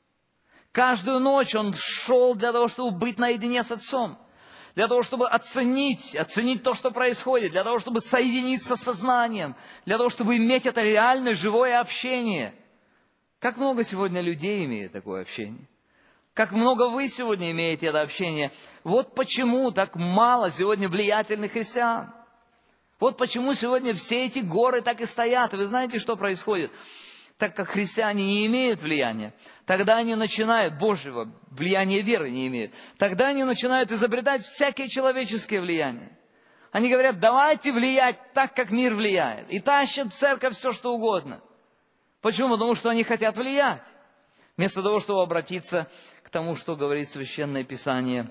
каждую ночь Он шел для того, чтобы быть наедине с Отцом. Для того, чтобы оценить то, что происходит. Для того, чтобы соединиться с сознанием. Для того, чтобы иметь это реальное, живое общение. Как много сегодня людей имеет такое общение? Как много вы сегодня имеете это общение? Вот почему так мало сегодня влиятельных христиан. Вот почему сегодня все эти горы так и стоят. И вы знаете, что происходит? Так как христиане не имеют влияния, тогда они начинают, Божьего влияния веры не имеют, тогда они начинают изобретать всякие человеческие влияния. Они говорят, давайте влиять так, как мир влияет. И тащат в церковь все, что угодно. Почему? Потому что они хотят влиять. Вместо того, чтобы обратиться к тому, что говорит Священное Писание,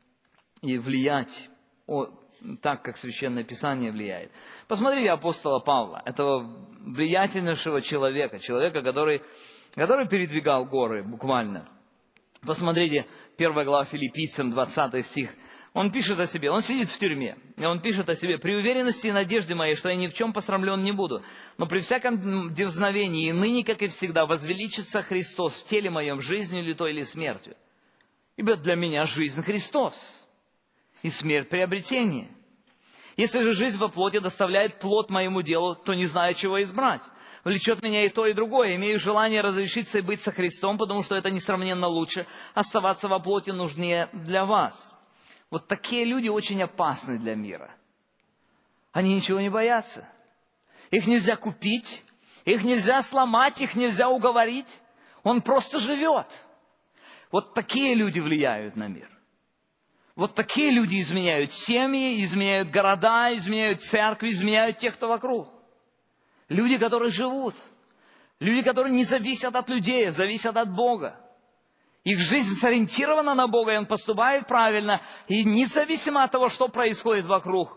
и влиять так, как Священное Писание влияет. Посмотрите апостола Павла, этого влиятельнейшего человека, который передвигал горы буквально. Посмотрите, 1 глава Филиппийцам, 20 стих. Он пишет о себе, он сидит в тюрьме, и он пишет о себе: «При уверенности и надежде моей, что я ни в чем посрамлен не буду, но при всяком дерзновении, и ныне, как и всегда, возвеличится Христос в теле моем, жизнью ли то или смертью. Ибо для меня жизнь Христос, и смерть приобретение. Если же жизнь во плоти доставляет плод моему делу, то не знаю, чего избрать. Влечет меня и то, и другое. Имею желание разрешиться и быть со Христом, потому что это несравненно лучше. Оставаться во плоти нужнее для вас». Вот такие люди очень опасны для мира. Они ничего не боятся. Их нельзя купить, их нельзя сломать, их нельзя уговорить. Он просто живет. Вот такие люди влияют на мир. Вот такие люди изменяют семьи, изменяют города, изменяют церкви, изменяют тех, кто вокруг. Люди, которые живут. Люди, которые не зависят от людей, а зависят от Бога. Их жизнь сориентирована на Бога, и он поступает правильно. И независимо от того, что происходит вокруг,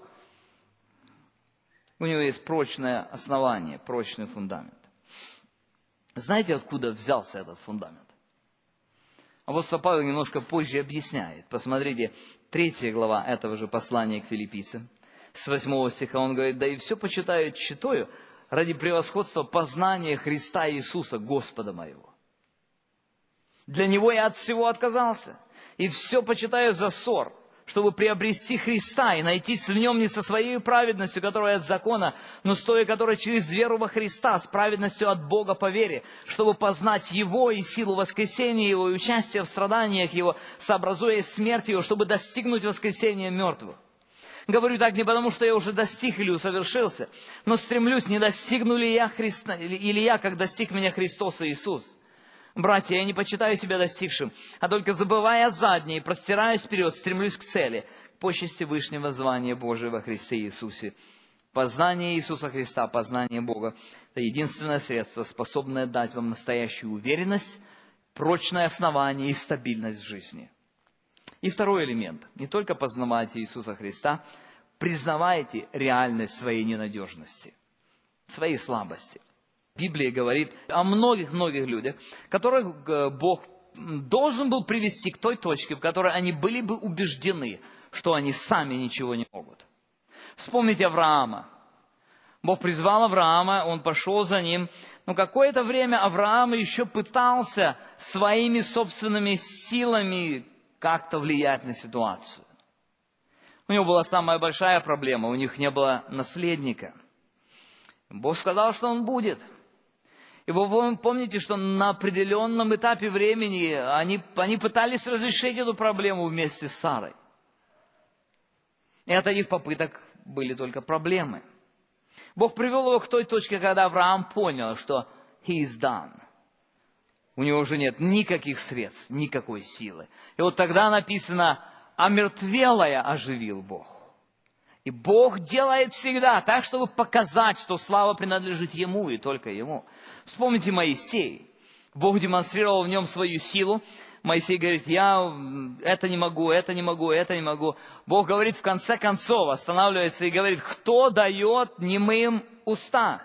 у него есть прочное основание, прочный фундамент. Знаете, откуда взялся этот фундамент? Апостол Павел немножко позже объясняет. Посмотрите, 3 глава этого же послания к филиппийцам, с 8 стиха он говорит: «Да и все почитаю тщетою ради превосходства познания Христа Иисуса, Господа моего. Для Него я от всего отказался, и все почитаю за ссор, чтобы приобрести Христа и найтись в Нем не со своей праведностью, которая от закона, но с той, которая через веру во Христа, с праведностью от Бога по вере, чтобы познать Его и силу воскресения Его, и участие в страданиях Его, сообразуясь смерть Его, чтобы достигнуть воскресения мертвых. Говорю так не потому, что я уже достиг или усовершился, но стремлюсь, не достигну ли я Христа, или я, как достиг меня Христос Иисус. Братья, я не почитаю себя достигшим, а только забывая заднее, простираюсь вперед, стремлюсь к цели, к почести вышнего звания Божия во Христе Иисусе. Познание Иисуса Христа, познание Бога – это единственное средство, способное дать вам настоящую уверенность, прочное основание и стабильность в жизни. И второй элемент. Не только познавайте Иисуса Христа, признавайте реальность своей ненадежности, своей слабости. Библия говорит о многих-многих людях, которых Бог должен был привести к той точке, в которой они были бы убеждены, что они сами ничего не могут. Вспомните Авраама. Бог призвал Авраама, он пошел за ним. Но какое-то время Авраам еще пытался своими собственными силами как-то влиять на ситуацию. У него была самая большая проблема, у них не было наследника. Бог сказал, что он будет. И вы помните, что на определенном этапе времени они пытались разрешить эту проблему вместе с Сарой. И от их попыток были только проблемы. Бог привел его к той точке, когда Авраам понял, что he is done. У него уже нет никаких средств, никакой силы. И вот тогда написано, омертвелое оживил Бог. И Бог делает всегда так, чтобы показать, что слава принадлежит Ему и только Ему. Вспомните Моисей. Бог демонстрировал в нем свою силу. Моисей говорит, я это не могу, это не могу, это не могу. Бог говорит, в конце концов, останавливается и говорит, кто дает немым уста?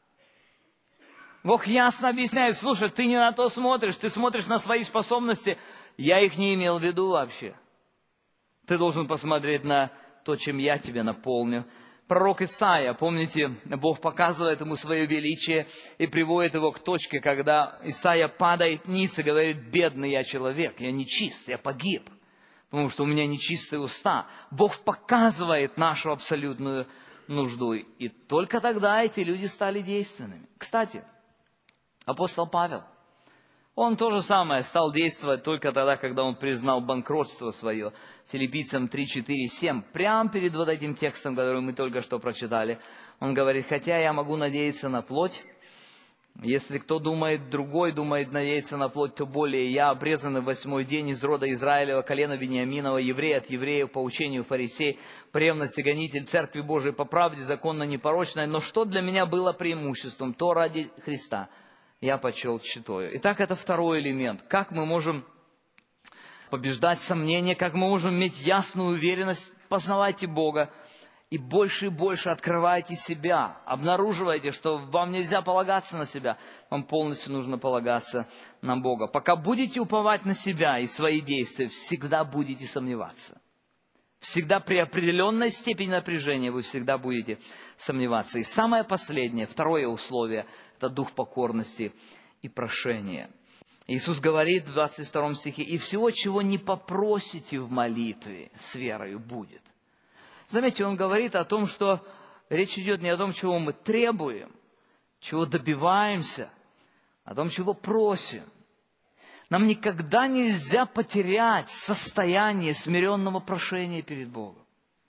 Бог ясно объясняет, слушай, ты не на то смотришь, ты смотришь на свои способности. Я их не имел в виду вообще. Ты должен посмотреть на то, чем я тебя наполню. Пророк Исаия, помните, Бог показывает ему свое величие и приводит его к точке, когда Исаия падает ниц и говорит, бедный я человек, я нечист, я погиб, потому что у меня нечистые уста. Бог показывает нашу абсолютную нужду, и только тогда эти люди стали действенными. Кстати, апостол Павел, он то же самое стал действовать только тогда, когда он признал банкротство свое. Филиппийцам 3, 4, 7. Прямо перед вот этим текстом, который мы только что прочитали. Он говорит, хотя я могу надеяться на плоть, если кто другой думает надеяться на плоть, то более я, обрезанный в 8-й день из рода Израилева, колена Вениаминова, еврей от евреев, по учению фарисей, по ревности гонитель Церкви Божией, по правде законно непорочной. Но что для меня было преимуществом, то ради Христа я почел тщетою. Итак, это второй элемент. Как мы можем побеждать сомнения, как мы можем иметь ясную уверенность? Познавайте Бога и больше открывайте себя. Обнаруживайте, что вам нельзя полагаться на себя. Вам полностью нужно полагаться на Бога. Пока будете уповать на себя и свои действия, всегда будете сомневаться. Всегда при определенной степени напряжения вы всегда будете сомневаться. И самое последнее, второе условие, это дух покорности и прошения. Иисус говорит в 22 стихе, «И всего, чего не попросите в молитве, с верою будет». Заметьте, Он говорит о том, что речь идет не о том, чего мы требуем, чего добиваемся, а о том, чего просим. Нам никогда нельзя потерять состояние смиренного прошения перед Богом.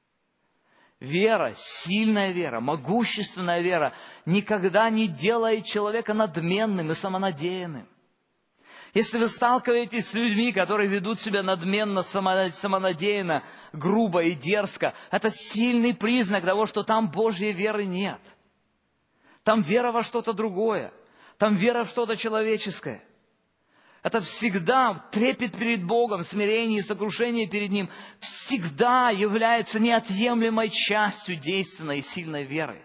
Вера, сильная вера, могущественная вера никогда не делает человека надменным и самонадеянным. Если вы сталкиваетесь с людьми, которые ведут себя надменно, самонадеянно, грубо и дерзко, это сильный признак того, что там Божьей веры нет. Там вера во что-то другое. Там вера в что-то человеческое. Это всегда трепет перед Богом, смирение и сокрушение перед Ним всегда является неотъемлемой частью действенной и сильной веры.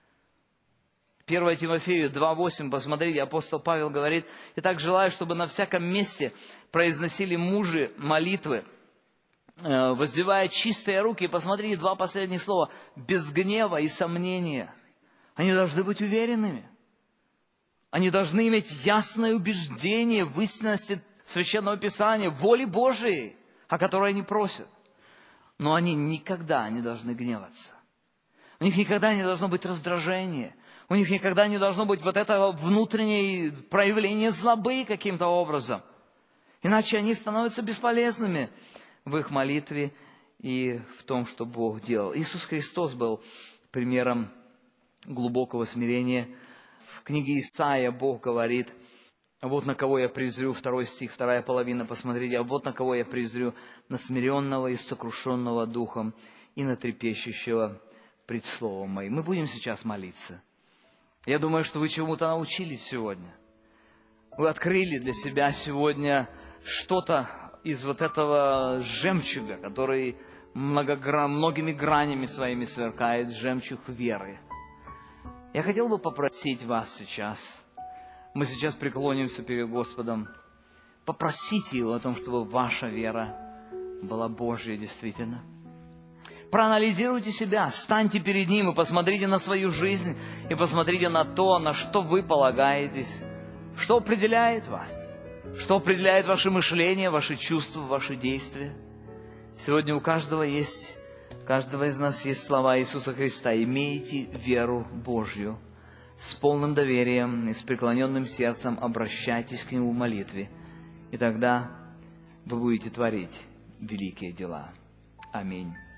1 Тимофею 2:8, посмотрите, апостол Павел говорит, «Итак, желаю, чтобы на всяком месте произносили мужи молитвы, воздевая чистые руки». И посмотрите, 2 последних слова, «без гнева и сомнения». Они должны быть уверенными. Они должны иметь ясное убеждение в истинности Священного Писания, воли Божией, о которой они просят. Но они никогда не должны гневаться. У них никогда не должно быть раздражения. У них никогда не должно быть вот этого внутреннее проявление злобы каким-то образом. Иначе они становятся бесполезными в их молитве и в том, что Бог делал. Иисус Христос был примером глубокого смирения. В книге Исаия Бог говорит, «Вот на кого я презрю», 2 стих, 2 половина, посмотрите, «А вот на кого я презрю, на смиренного и сокрушенного духом и на трепещущего пред словом моим». Мы будем сейчас молиться. Я думаю, что вы чему-то научились сегодня. Вы открыли для себя сегодня что-то из вот этого жемчуга, который многими гранями своими сверкает, жемчуг веры. Я хотел бы попросить вас сейчас, мы сейчас преклонимся перед Господом, попросите Его о том, чтобы ваша вера была Божья действительно. Проанализируйте себя, станьте перед Ним и посмотрите на свою жизнь, и посмотрите на то, на что вы полагаетесь, что определяет вас, что определяет ваше мышление, ваши чувства, ваши действия. Сегодня у каждого из нас есть слова Иисуса Христа. «Имейте веру Божью с полным доверием и с преклоненным сердцем обращайтесь к Нему в молитве, и тогда вы будете творить великие дела. Аминь.